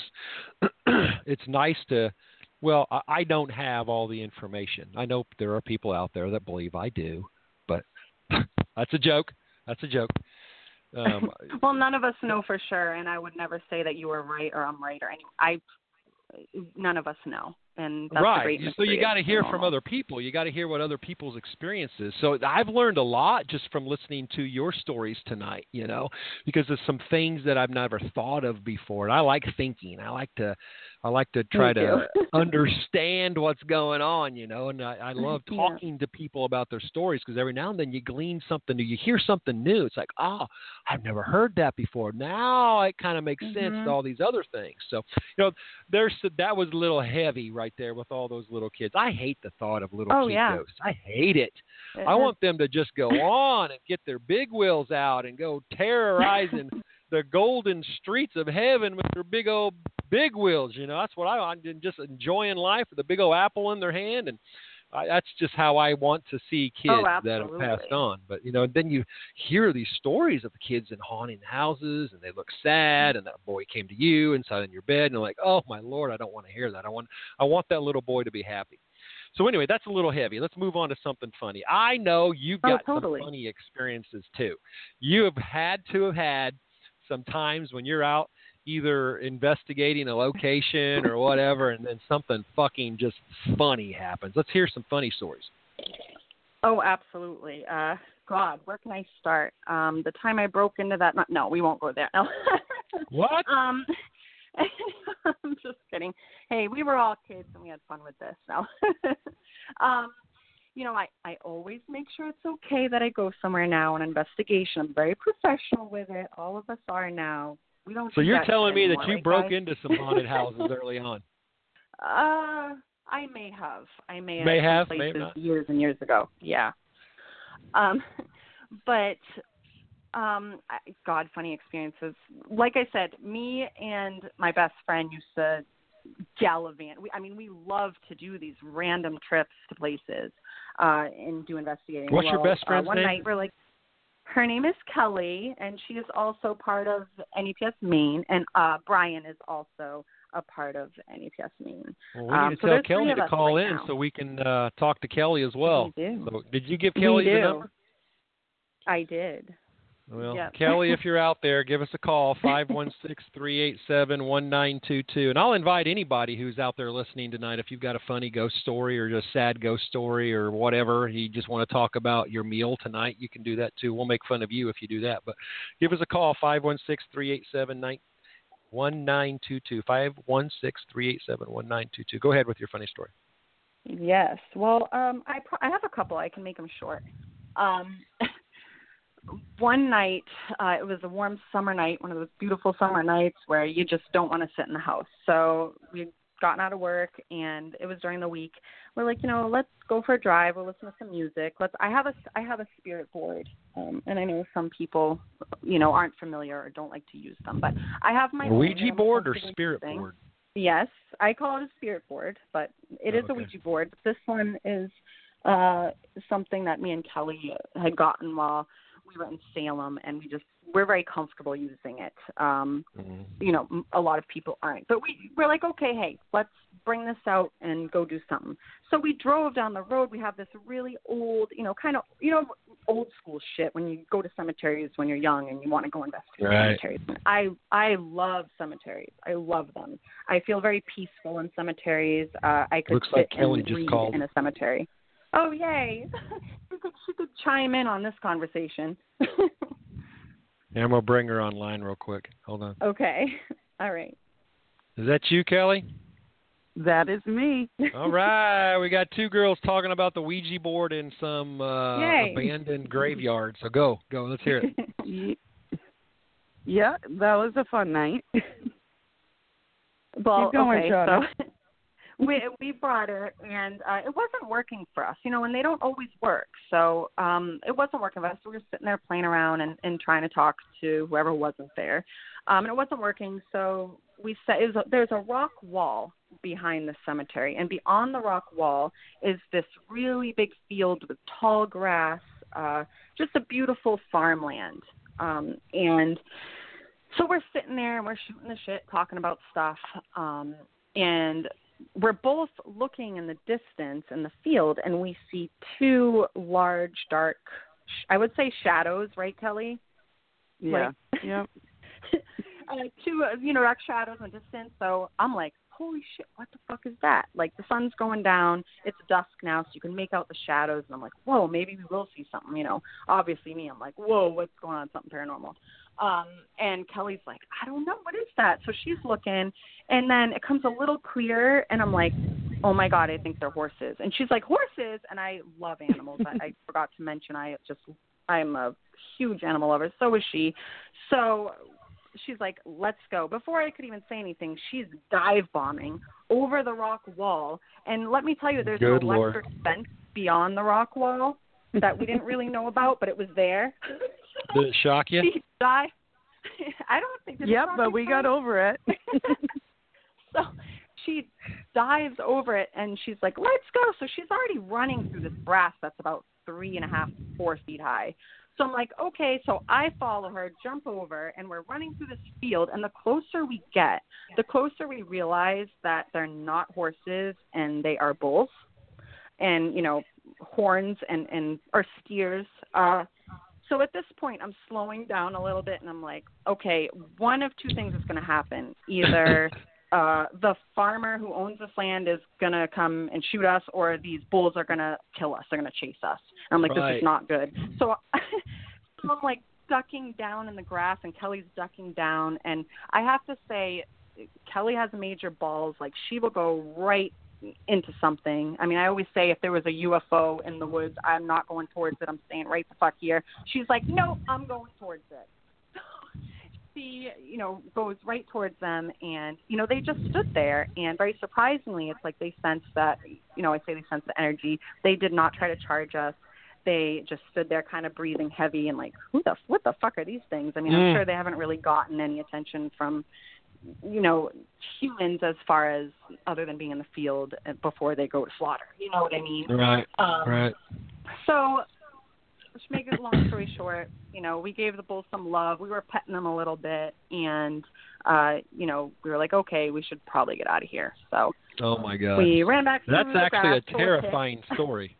It's nice to, well, I, I don't have all the information. I know there are people out there that believe I do, but that's a joke. That's a joke. Um, well, none of us know for sure, and I would never say that you are right or I'm right or any. I, none of us know, and that's right. the great So you got to hear normal. from other people. You got to hear what other people's experiences. So I've learned a lot just from listening to your stories tonight. You know, because there's some things that I've never thought of before. And I like thinking. I like to, I like to try to understand what's going on. You know, and I, I love talking yeah. to people about their stories because every now and then you glean something new. You hear something new. It's like, oh, I've never heard that before. Now it kind of makes mm-hmm. sense to all these other things. So, you know, there's that was a little heavy right there with all those little kids. I hate the thought of little oh, kid yeah. ghosts. I hate it. it I want them to just go on and get their big wheels out and go terrorizing the golden streets of heaven with their big old big wheels. You know, that's what I want. Just enjoying life with a big old apple in their hand. And I, that's just how I want to see kids oh, that have passed on. But, you know, then you hear these stories of the kids in haunting houses and they look sad and that boy came to you inside in your bed and you're like, oh, my Lord, I don't want to hear that. I want, I want that little boy to be happy. So anyway, that's a little heavy. Let's move on to something funny. I know you've got oh, totally. some funny experiences too. You have had to have had some times when you're out either investigating a location or whatever, and then something fucking just funny happens. Let's hear some funny stories. Oh, absolutely. Uh, God, where can I start? Um, the time I broke into that, not, no, we won't go there. No. What? Um, I'm just kidding. Hey, we were all kids and we had fun with this. No. um, you know, I, I always make sure it's okay that I go somewhere now on investigation. I'm very professional with it. All of us are now. We don't so do you're that telling me anymore, that you right, broke guys? into some haunted houses early on? Uh, I may have. I may have. May have, places may not. Years and years ago. Yeah. Um, but, um, I, God, funny experiences. Like I said, me and my best friend used to gallivant. We, I mean, we love to do these random trips to places. uh, and do investigating. What's well, your best friend's uh, one name? night we're like, her name is Kelly, and she is also part of N E P S Maine, and uh, Brian is also a part of N E P S Maine. Well, we um, need to so tell there's three Kelly of to us call right in now. so we can uh, talk to Kelly as well. We do. So, did you give Kelly We the do. number? I did. Well, Yep. Kelly, if you're out there, give us a call, five one six, three eight seven, one nine two two. And I'll invite anybody who's out there listening tonight, if you've got a funny ghost story or just sad ghost story or whatever, you just want to talk about your meal tonight, you can do that too. We'll make fun of you if you do that. But give us a call, five one six, three eight seven, one nine two two, five one six, three eight seven, one nine two two. Go ahead with your funny story. Yes. Well, um, I, pro- I have a couple. I can make them short. Um, one night, uh, it was a warm summer night, one of those beautiful summer nights where you just don't want to sit in the house. So we'd gotten out of work, and it was during the week. We're like, you know, let's go for a drive. We'll listen to some music. Let's. I have a I have a spirit board, um, and I know some people, you know, aren't familiar or don't like to use them, but I have my Ouija own, board or comfortable spirit thing. board? Yes, I call it a spirit board, but it Oh, is a okay. Ouija board. This one is uh, something that me and Kelly had gotten while we were in Salem, and we just we're very comfortable using it. Um, Mm-hmm. You know, a lot of people aren't, but we we're like, okay, hey, let's bring this out and go do something. So we drove down the road. We have this really old, you know, kind of, you know, old school shit when you go to cemeteries when you're young and you want to go investigate Right. cemeteries. I I love cemeteries. I love them. I feel very peaceful in cemeteries. Uh, I could Looks sit like Kelly and just read called. in a cemetery. Oh, yay. she, could, she could chime in on this conversation. Yeah, I'm going to bring her online real quick. Hold on. Okay. All right. Is that you, Kelly? That is me. All right. We got two girls talking about the Ouija board in some uh, Yay. abandoned graveyard. So go. Go. Let's hear it. Ye- Yeah, that was a fun night. Well, Keep going, okay, Shauna. so we we brought it, and uh, it wasn't working for us, you know, and they don't always work. So um, it wasn't working for us. We were sitting there playing around and, and trying to talk to whoever wasn't there, um, and it wasn't working. So we said, it was a, there's a rock wall behind the cemetery, and beyond the rock wall is this really big field with tall grass, uh, just a beautiful farmland, um, and so we're sitting there and we're shooting the shit, talking about stuff, um, and we're both looking in the distance in the field, and we see two large, dark, I would say shadows, right, Kelly? Yeah. Like, Yep. uh, two, uh, you know, dark shadows in the distance. So I'm like, holy shit, what the fuck is that? Like, the sun's going down. It's dusk now, so you can make out the shadows. And I'm like, whoa, maybe we will see something, you know. Obviously me, I'm like, whoa, what's going on? Something paranormal. Um, and Kelly's like, I don't know, what is that? So she's looking, and then it comes a little clearer, and I'm like, oh my God, I think they're horses. And she's like, horses? And I love animals. I, I forgot to mention, I just, I'm a huge animal lover. So is she. So she's like, let's go. Before I could even say anything, she's dive bombing over the rock wall. And let me tell you, there's Good an Lord. electric fence beyond the rock wall that we didn't really know about, but it was there. Did it shock you? She died. I don't think. Did it Yep, shock but you, we Kelly? got over it. So she dives over it, and she's like, let's go. So she's already running through this grass that's about three and a half, four feet high. So I'm like, okay, so I follow her, jump over, and we're running through this field. And the closer we get, the closer we realize that they're not horses and they are bulls and, you know, horns and, and or steers. Uh, so at this point, I'm slowing down a little bit, and I'm like, okay, one of two things is going to happen. Either uh, the farmer who owns this land is going to come and shoot us, or these bulls are going to kill us. They're going to chase us. And I'm like, Right. this is not good. So, so I'm like ducking down in the grass, and Kelly's ducking down. And I have to say, Kelly has major balls. Like, she will go right into something. I mean, I always say if there was a U F O in the woods, I'm not going towards it. I'm staying right the fuck here. She's like, no, I'm going towards it. She, you know, goes right towards them, and, you know, they just stood there, and very surprisingly, it's like they sensed that, you know, I say they sensed the energy. They did not try to charge us. They just stood there kind of breathing heavy and like, who the, what the fuck are these things? I mean, Mm. I'm sure they haven't really gotten any attention from you know, humans as far as other than being in the field before they go to slaughter. You know what I mean? Right, um, right. So, to make it long story short, you know, we gave the bulls some love. We were petting them a little bit, and, uh, you know, we were like, okay, we should probably get out of here. So, oh, my God. We ran back through That's the actually grass, a terrifying story.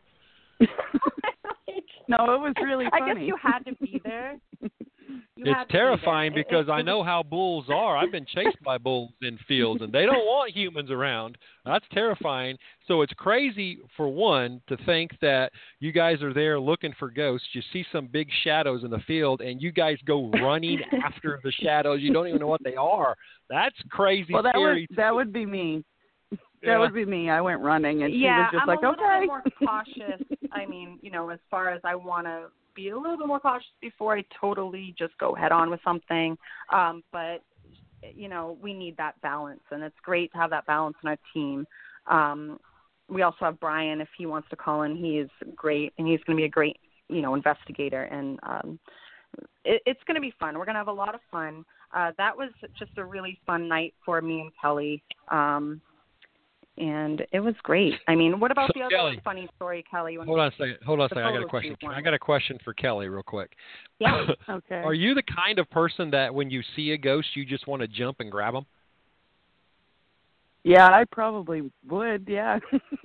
No, it was really funny. I guess you had to be there. You had It's to be terrifying there. It- because it- I it know how bulls are. I've been chased by bulls in fields, and they don't want humans around. That's terrifying. So it's crazy, for one, to think that you guys are there looking for ghosts. You see some big shadows in the field, and you guys go running after the shadows. You don't even know what they are. That's crazy Well, that scary. would that would be me. That Yeah. would be me. I went running, and yeah, she was just I'm like, a little okay. bit more cautious. I mean, you know, as far as I want to be a little bit more cautious before I totally just go head on with something. Um, but, you know, we need that balance, and it's great to have that balance in our team. Um, we also have Brian, if he wants to call in. He is great, and he's going to be a great, you know, investigator. And um, it, it's going to be fun. We're going to have a lot of fun. Uh, that was just a really fun night for me and Kelly. Um, and it was great. I mean, what about So, the other Kelly, funny story, Kelly? When Hold on a second. Hold on a the second. I got a photo question. shoot one? I got a question for Kelly real quick. Yeah. Okay. Are you the kind of person that when you see a ghost, you just want to jump and grab them? Yeah, I probably would. Yeah.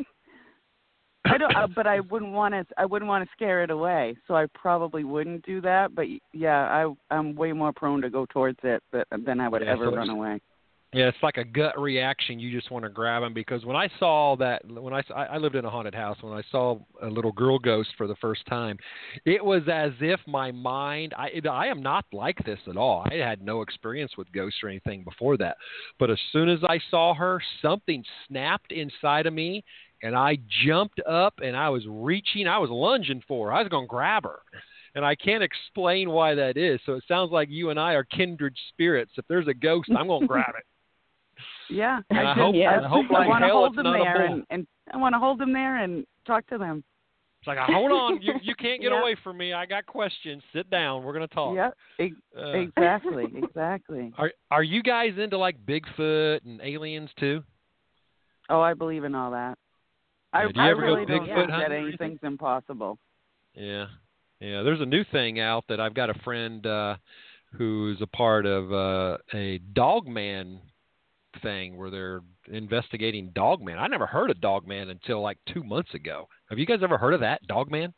I don't, uh, but I wouldn't want to. I wouldn't want to scare it away, so I probably wouldn't do that. But yeah, I, I'm way more prone to go towards it but, than I would Yeah, ever so run it's- away. Yeah, it's like a gut reaction. You just want to grab them because when I saw that, when I, I lived in a haunted house, when I saw a little girl ghost for the first time, it was as if my mind, I, I am not like this at all. I had no experience with ghosts or anything before that. But as soon as I saw her, something snapped inside of me, and I jumped up and I was reaching, I was lunging for her. I was going to grab her. And I can't explain why that is. So it sounds like you and I are kindred spirits. If there's a ghost, I'm going to grab it. Yeah, And I I, hope, yeah. I hope I like want to hell hold it's them not there, a bull. and, and I want to hold them there and talk to them. It's like, hold on, you you can't get Yeah. away from me. I got questions. Sit down. We're gonna talk. Yep, ex- Uh, exactly, exactly. Are are you guys into like Bigfoot and aliens too? Oh, I believe in all that. I, Yeah, do you I ever go really don't Bigfoot think hunting that or anything? anything's impossible. Yeah, yeah. There's a new thing out that I've got a friend uh, who's a part of uh, a Dogman thing where they're investigating Dogman. I never heard of Dogman until like two months ago. Have you guys ever heard of that, Dogman?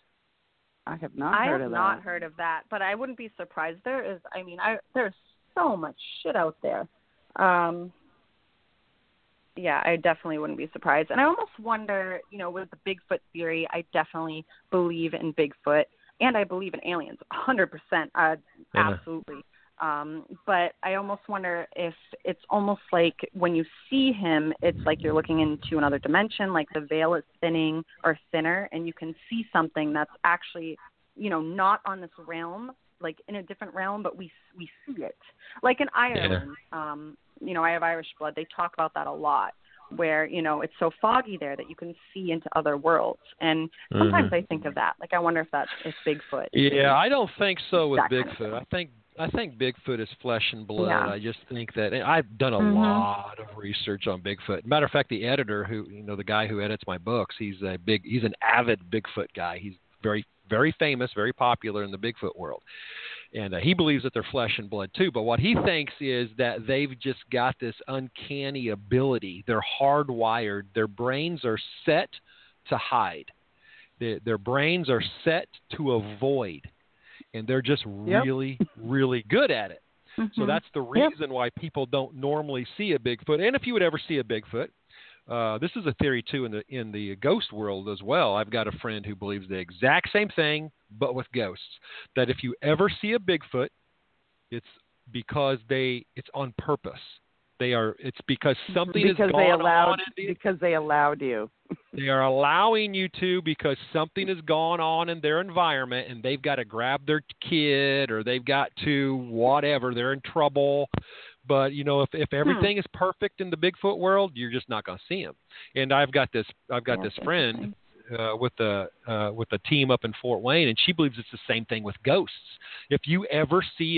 I have not I heard have of not that. heard of that, but I wouldn't be surprised. There is, I mean, I there's so much shit out there. Um, yeah, I definitely wouldn't be surprised. And I almost wonder, you know, with the Bigfoot theory, I definitely believe in Bigfoot, and I believe in aliens, one hundred percent, uh, Yeah. absolutely. Um, but I almost wonder if it's almost like when you see him, it's like you're looking into another dimension, like the veil is thinning or thinner, and you can see something that's actually, you know, not on this realm, like in a different realm, but we we see it. Like in Ireland, yeah. um, you know, I have Irish blood. They talk about that a lot, where, you know, it's so foggy there that you can see into other worlds. And sometimes Mhm. I think of that. Like, I wonder if that's if Bigfoot. Yeah, I don't think so with That kind of Bigfoot. thing. I think I think Bigfoot is flesh and blood. Yeah. I just think that and I've done a Mhm. lot of research on Bigfoot. Matter of fact, the editor who you know the guy who edits my books, he's a big he's an avid Bigfoot guy. He's very very famous, very popular in the Bigfoot world. And uh, he believes that they're flesh and blood too. But what he thinks is that they've just got this uncanny ability. They're hardwired. Their brains are set to hide. Their, their brains are set to avoid. And they're just Yep. really, really good at it. Mhm. So that's the Yep. reason why people don't normally see a Bigfoot. And if you would ever see a Bigfoot, uh, this is a theory too in the in the ghost world as well. I've got a friend who believes the exact same thing, but with ghosts. That if you ever see a Bigfoot, it's because they it's on purpose. They are. It's because something because has they gone allowed on. In the, because they allowed you. they are allowing you to because something has gone on in their environment, and they've got to grab their kid or they've got to whatever. They're in trouble. But, you know, if, if everything Hmm. is perfect in the Bigfoot world, you're just not going to see them. And I've got this I've got Yeah, this that's friend uh, with the uh, with the team up in Fort Wayne, and she believes it's the same thing with ghosts. If you ever see a,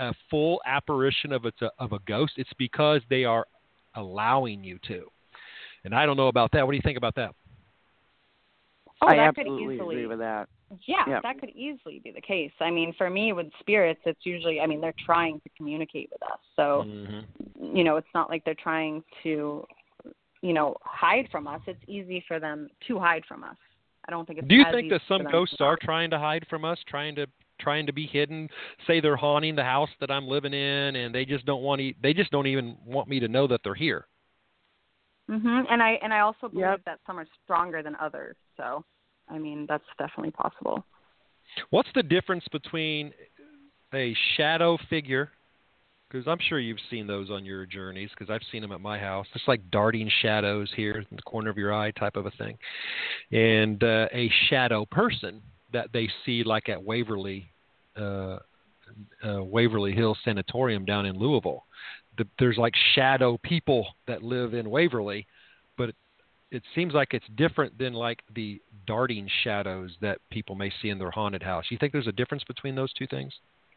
a full apparition of it's a, of a ghost, it's because they are allowing you to. And I don't know about that. What do you think about that? Oh, I that could absolutely easily, agree with that. Yeah, Yep. that could easily be the case. I mean, for me with spirits, it's usually, I mean, they're trying to communicate with us. So, Mm-hmm. you know, it's not like they're trying to, you know, hide from us. It's easy for them to hide from us. I don't think it's Do you as think easy that some for them ghosts to are not. trying to hide from us, trying to trying to be hidden? Say they're haunting the house that I'm living in, and they just don't want to, they just don't even want me to know that they're here. Mhm. And I and I also believe Yep. that some are stronger than others. So, I mean, that's definitely possible. What's the difference between a shadow figure? Because I'm sure you've seen those on your journeys, because I've seen them at my house. It's like darting shadows here in the corner of your eye type of a thing. And uh, a shadow person that they see like at Waverly, uh, uh, Waverly Hills Sanatorium down in Louisville. The, there's like shadow people that live in Waverly, but it, it seems like it's different than like the darting shadows that people may see in their haunted house. You think there's a difference between those two things?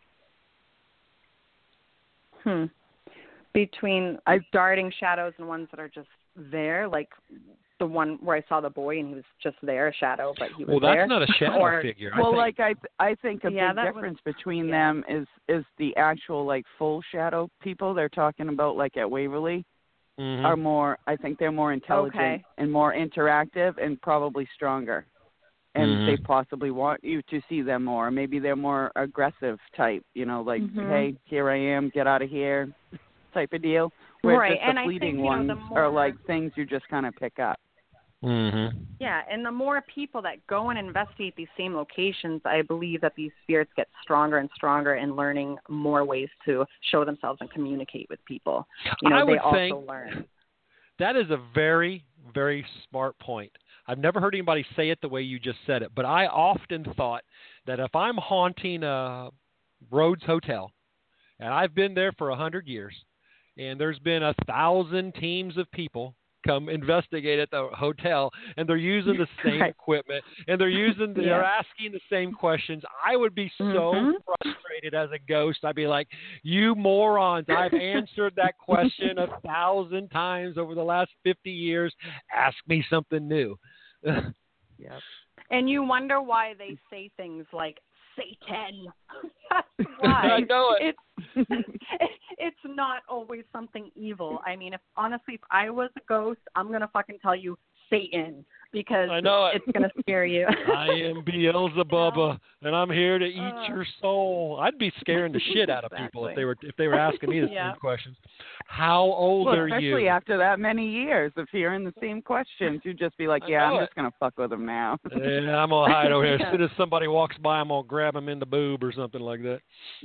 Hmm. Between I- darting shadows and ones that are just there, like the one where I saw the boy and he was just there, a shadow, but he was Well, that's there. not a shadow Or- figure. I Well, think. like I, th- I think a Yeah, big that was- difference between yeah. them is is the actual like full shadow people they're talking about, like at Waverly, Mhm. are more. I think they're more intelligent Okay. and more interactive and probably stronger, and Mhm. they possibly want you to see them more. Maybe they're more aggressive type. You know, like Mhm. hey, here I am, get out of here, type of deal. Where Right, just the and I think, fleeting you know, ones the are more- like things you just kind of pick up. Mhm. Yeah, and the more people that go and investigate these same locations, I believe that these spirits get stronger and stronger in learning more ways to show themselves and communicate with people. You know, I they would also think learn. that is a very, very smart point. I've never heard anybody say it the way you just said it, but I often thought that if I'm haunting a Rhodes Hotel, and I've been there for a hundred years, and there's been a thousand teams of people come investigate at the hotel, and they're using the same Right. equipment, and they're using, they're Yeah. asking the same questions. I would be so Mhm. frustrated as a ghost. I'd be like, "You morons! I've answered that question a thousand times over the last fifty years. Ask me something new." Yep. And you wonder why they say things like Satan. That's why. I know it. It's it's not always something evil. I mean, if honestly, if I was a ghost, I'm gonna fucking tell you Satan because I know it. it's gonna scare you. I am Beelzebub, and I'm here to eat Uh, your soul. I'd be scaring the shit out of people if Exactly. they were if they were asking me the Yeah. same questions. How old Well, are especially you? after that many years of hearing the same questions, you'd just be like, I "Yeah, know I'm it. just gonna fuck with them now." Yeah, I'm gonna hide over here. Yeah. As soon as somebody walks by, I'm gonna grab them in the boob or something like that.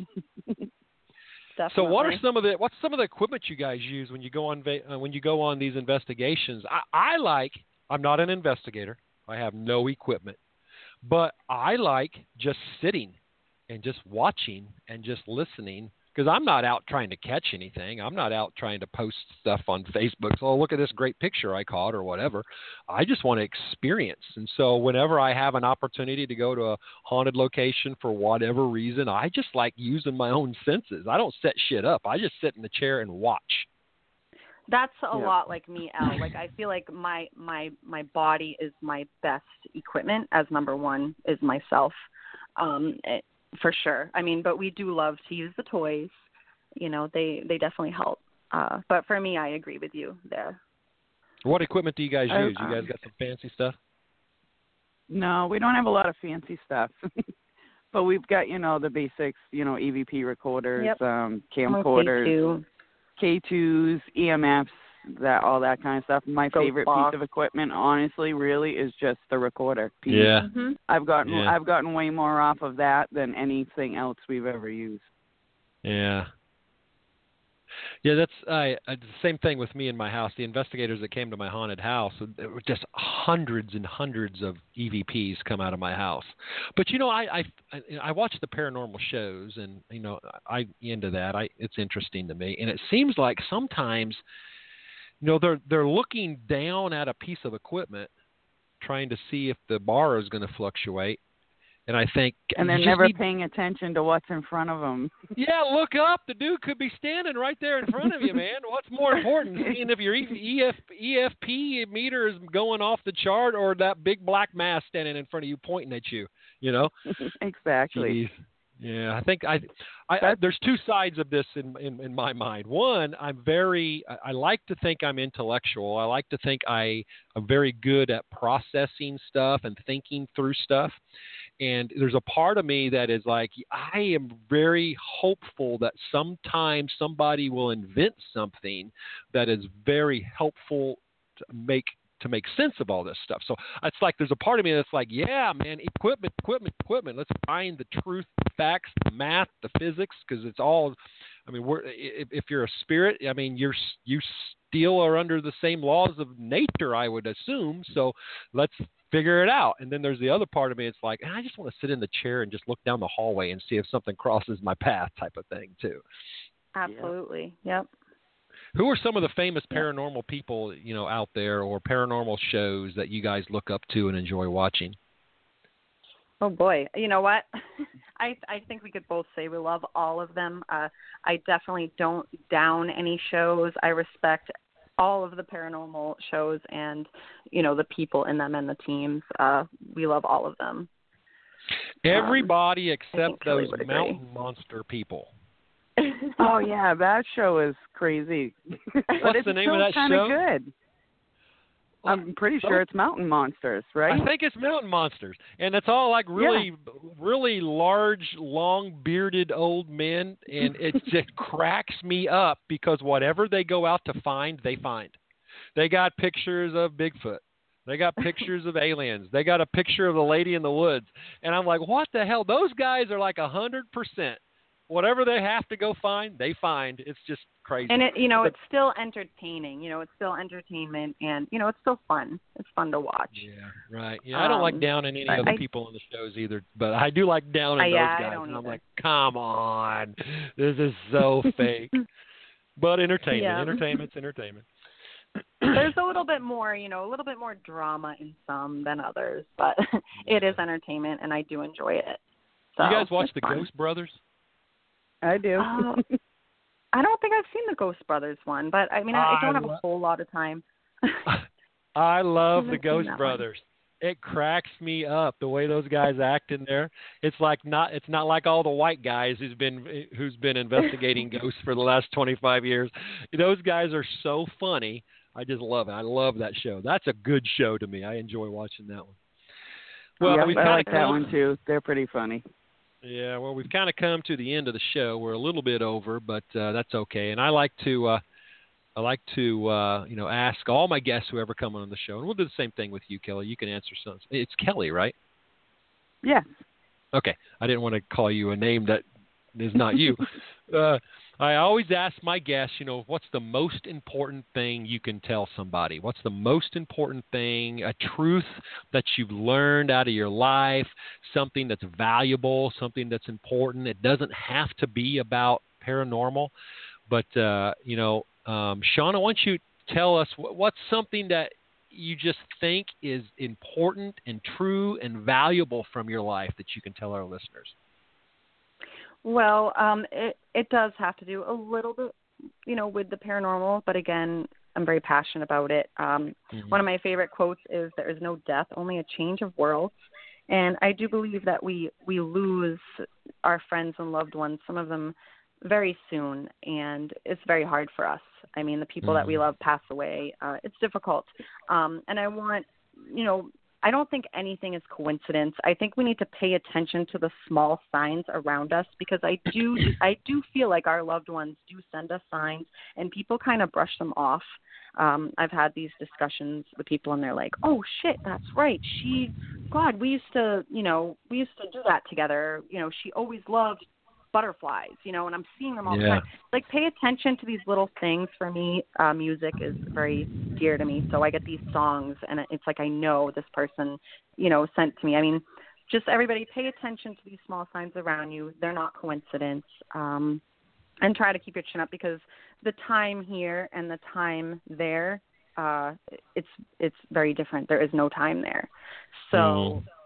Definitely. So, what are some of the what's some of the equipment you guys use when you go on va- uh, when you go on these investigations? I, I like. I'm not an investigator. I have no equipment, but I like just sitting and just watching and just listening because I'm not out trying to catch anything. I'm not out trying to post stuff on Facebook. So, oh, look at this great picture I caught or whatever. I just want to experience. And so whenever I have an opportunity to go to a haunted location for whatever reason, I just like using my own senses. I don't set shit up. I just sit in the chair and watch. That's a Yeah. lot like me, Al. Like I feel like my my my body is my best equipment. As number one is myself, um, it, for sure. I mean, but we do love to use the toys. You know, they they definitely help. Uh, but for me, I agree with you there. What equipment do you guys I- use? You guys um, got some fancy stuff? No, we don't have a lot of fancy stuff. But we've got, you know, the basics, you know, E V P recorders, Yep. um, I'm okay, camcorders, too. K twos, E M Fs, that all that kind of stuff. My Ghost favorite box. piece of equipment, honestly, really is just the recorder piece. Yeah. Mhm. I've gotten Yeah. I've gotten way more off of that than anything else we've ever used. Yeah. Yeah, that's I, I the same thing with me in my house. The investigators that came to my haunted house, there were just hundreds and hundreds of E V Ps come out of my house. But you know, I I I watch the paranormal shows, and you know, I into that. I it's interesting to me, and it seems like sometimes, you know, they're they're looking down at a piece of equipment, trying to see if the bar is going to fluctuate. And I think and they're you just never need, paying attention to what's in front of them. yeah, look up. The dude could be standing right there in front of you, man. What's more important, seeing if your E F, E F P meter is going off the chart or that big black mass standing in front of you pointing at you, you know? Exactly. Jeez. Yeah, I think I, I, I there's two sides of this in, in in my mind. One, I'm very I, I like to think I'm intellectual. I like to think I am very good at processing stuff and thinking through stuff. And there's a part of me that is like, I am very hopeful that sometime somebody will invent something that is very helpful to make to make sense of all this stuff. So it's like there's a part of me that's like, yeah, man, equipment, equipment, equipment. Let's find the truth, the facts, the math, the physics, because it's all. I mean, we're if, if you're a spirit, I mean, you're you still are under the same laws of nature, I would assume. So let's figure it out. And then there's the other part of me. It's like, I just want to sit in the chair and just look down the hallway and see if something crosses my path, type of thing, too. Absolutely. Yep. Who are some of the famous paranormal people, you know, out there, or paranormal shows that you guys look up to and enjoy watching? Oh boy, you know what? I I think we could both say we love all of them. Uh, I definitely don't down any shows. I respect all of the paranormal shows and, you know, the people in them and the teams. Uh, we love all of them. Everybody um, except those Kelly mountain monster people. Oh yeah, that show is crazy. But What's it's the name still of that kinda show? Good. I'm pretty sure it's Mountain Monsters, right? I think it's Mountain Monsters, and it's all like really, yeah. really large, long bearded old men, and it just cracks me up because whatever they go out to find, they find. They got pictures of Bigfoot. They got pictures of aliens. They got a picture of the lady in the woods, and I'm like, what the hell? Those guys are like a hundred percent. Whatever they have to go find, they find. It's just crazy. And, it, you know, it's still entertaining. You know, it's still entertainment, and, you know, it's still fun. It's fun to watch. Yeah, right. Yeah, I don't um, like downing any other I, people on the shows either, but I do like downing I, those yeah, guys. I don't and I'm either. like, come on. This is so fake. But entertainment. Yeah. Entertainment's entertainment. There's a little bit more, you know, a little bit more drama in some than others, but it is entertainment, and I do enjoy it. So, you guys watch the fun. Ghost Brothers? I do. Uh, I don't think I've seen the Ghost Brothers one, but I mean, I, I don't have lo- a whole lot of time. I love the I've Ghost Brothers. One. It cracks me up the way those guys act in there. It's like not. It's not like all the white guys who's been who's been investigating ghosts for the last twenty-five years. Those guys are so funny. I just love it. I love that show. That's a good show to me. I enjoy watching that one. Well, yep, we've I like come, that one too. They're pretty funny. Yeah, well, we've kind of come to the end of the show. We're a little bit over, but uh, that's okay. And I like to, uh, I like to, uh, you know, ask all my guests who ever come on the show, and we'll do the same thing with you, Kelly. You can answer some. It's Kelly, right? Yeah. Okay. I didn't want to call you a name that is not you. uh, I always ask my guests, you know, what's the most important thing you can tell somebody? What's the most important thing, a truth that you've learned out of your life, something that's valuable, something that's important? It doesn't have to be about paranormal, but, uh, you know, um, Shauna, why don't you tell us what's something that you just think is important and true and valuable from your life that you can tell our listeners? Well, um, it it does have to do a little bit, you know, with the paranormal. But again, I'm very passionate about it. Um, mm-hmm. One of my favorite quotes is, "There is no death, only a change of worlds." And I do believe that we we lose our friends and loved ones, some of them very soon, and it's very hard for us. I mean, the people mm-hmm. that we love pass away. Uh, it's difficult, um, and I want, you know. I don't think anything is coincidence. I think we need to pay attention to the small signs around us, because I do I do feel like our loved ones do send us signs, and people kind of brush them off. Um, I've had these discussions with people, and they're like, "Oh shit, that's right. She, God, we used to, you know, we used to do that together. You know, she always loved butterflies, you know, and I'm seeing them all yeah. the time." Like, pay attention to these little things. For me, uh, music is very dear to me. So I get these songs, and it's like I know this person, you know, sent to me. I mean, just everybody pay attention to these small signs around you. They're not coincidence. Um, and try to keep your chin up, because the time here and the time there, uh, it's it's very different. There is no time there. So,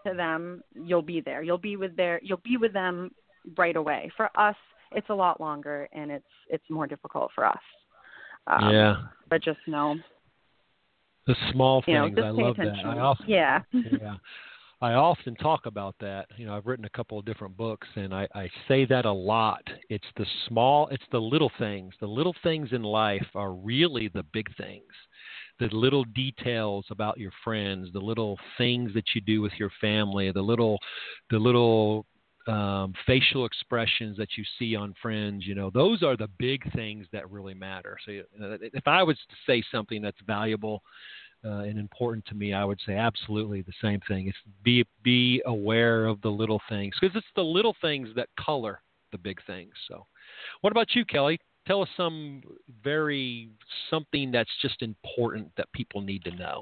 to them, you'll be there. You'll be with their you'll be with them right away. For us, it's a lot longer and it's it's more difficult for us. Um, yeah. But just know the small you know, things. just I pay love attention. that. I often, yeah. yeah. I often talk about that. You know, I've written a couple of different books, and I, I say that a lot. It's the small, it's the little things. The little things in life are really the big things. The little details about your friends, the little things that you do with your family, the little, the little um, facial expressions that you see on friends. You know, those are the big things that really matter. So, uh, if I was to say something that's valuable Uh, and important to me, I would say absolutely the same thing. It's be be aware of the little things, because it's the little things that color the big things. So, what about you, Kelly? Tell us some very something that's just important that people need to know.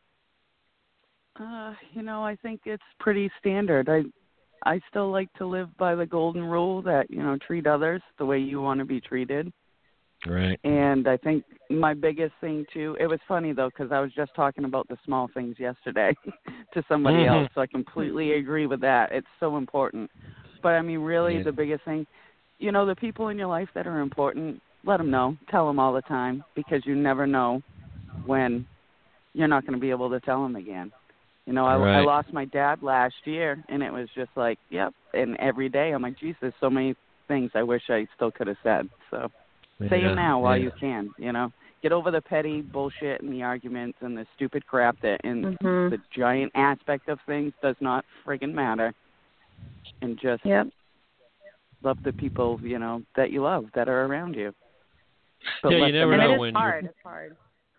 Uh, you know, I think it's pretty standard. I I still like to live by the golden rule that, you know, treat others the way you want to be treated. Right. And I think my biggest thing, too, it was funny, though, because I was just talking about the small things yesterday to somebody mm-hmm. else. So I completely agree with that. It's so important. But, I mean, really, yeah. the biggest thing, you know, the people in your life that are important, let them know. Tell them all the time, because you never know when you're not going to be able to tell them again. You know, I, right. I lost my dad last year, and it was just like, yep. And every day I'm like, geez, there's so many things I wish I still could have said. So. Say yeah, them now while yeah. you can, you know. Get over the petty bullshit and the arguments and the stupid crap that in mm-hmm. the giant aspect of things does not friggin' matter. And just yep. love the people, you know, that you love, that are around you. But yeah, you never and know it is when hard. you're... It's hard.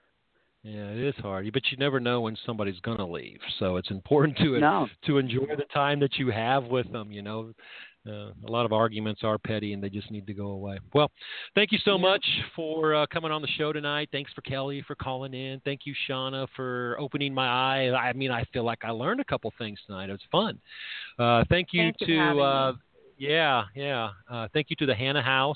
Yeah, it is hard, but you never know when somebody's going to leave. So it's important to no. to enjoy the time that you have with them, you know. Uh, a lot of arguments are petty, and they just need to go away. Well, thank you so yeah. much for uh, coming on the show tonight. Thanks for Kelly for calling in. Thank you, Shauna, for opening my eyes. I mean, I feel like I learned a couple things tonight. It was fun. Uh, thank you thank to, you for having uh, me. yeah, yeah. Uh, thank you to the Hannah House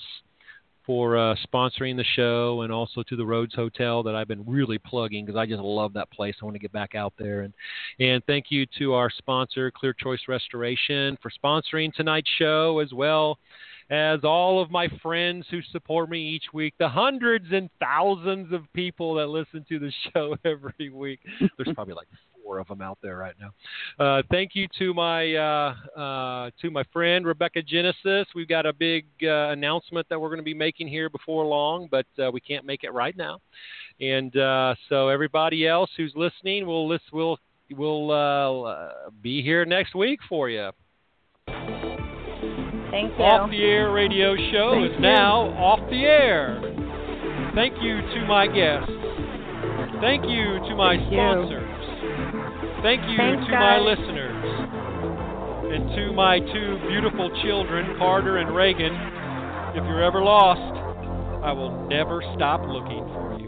for uh, sponsoring the show, and also to the Rhodes Hotel that I've been really plugging because I just love that place. I want to get back out there. And and thank you to our sponsor, Clear Choice Restoration, for sponsoring tonight's show, as well as all of my friends who support me each week, the hundreds and thousands of people that listen to the show every week. There's probably like four of them out there right now. Uh, thank you to my uh, uh, to my friend Rebecca Genesis. We've got a big uh, announcement that we're going to be making here before long, but uh, we can't make it right now. And uh, so everybody else who's listening, we'll list, we'll we'll uh, be here next week for you. Thank you. Off the Air Radio Show Thank is you. now off the air. Thank you to my guests. Thank you to my Thank you. sponsors. Thank you Thanks, to my guys. listeners. And to my two beautiful children, Carter and Reagan. If you're ever lost, I will never stop looking for you.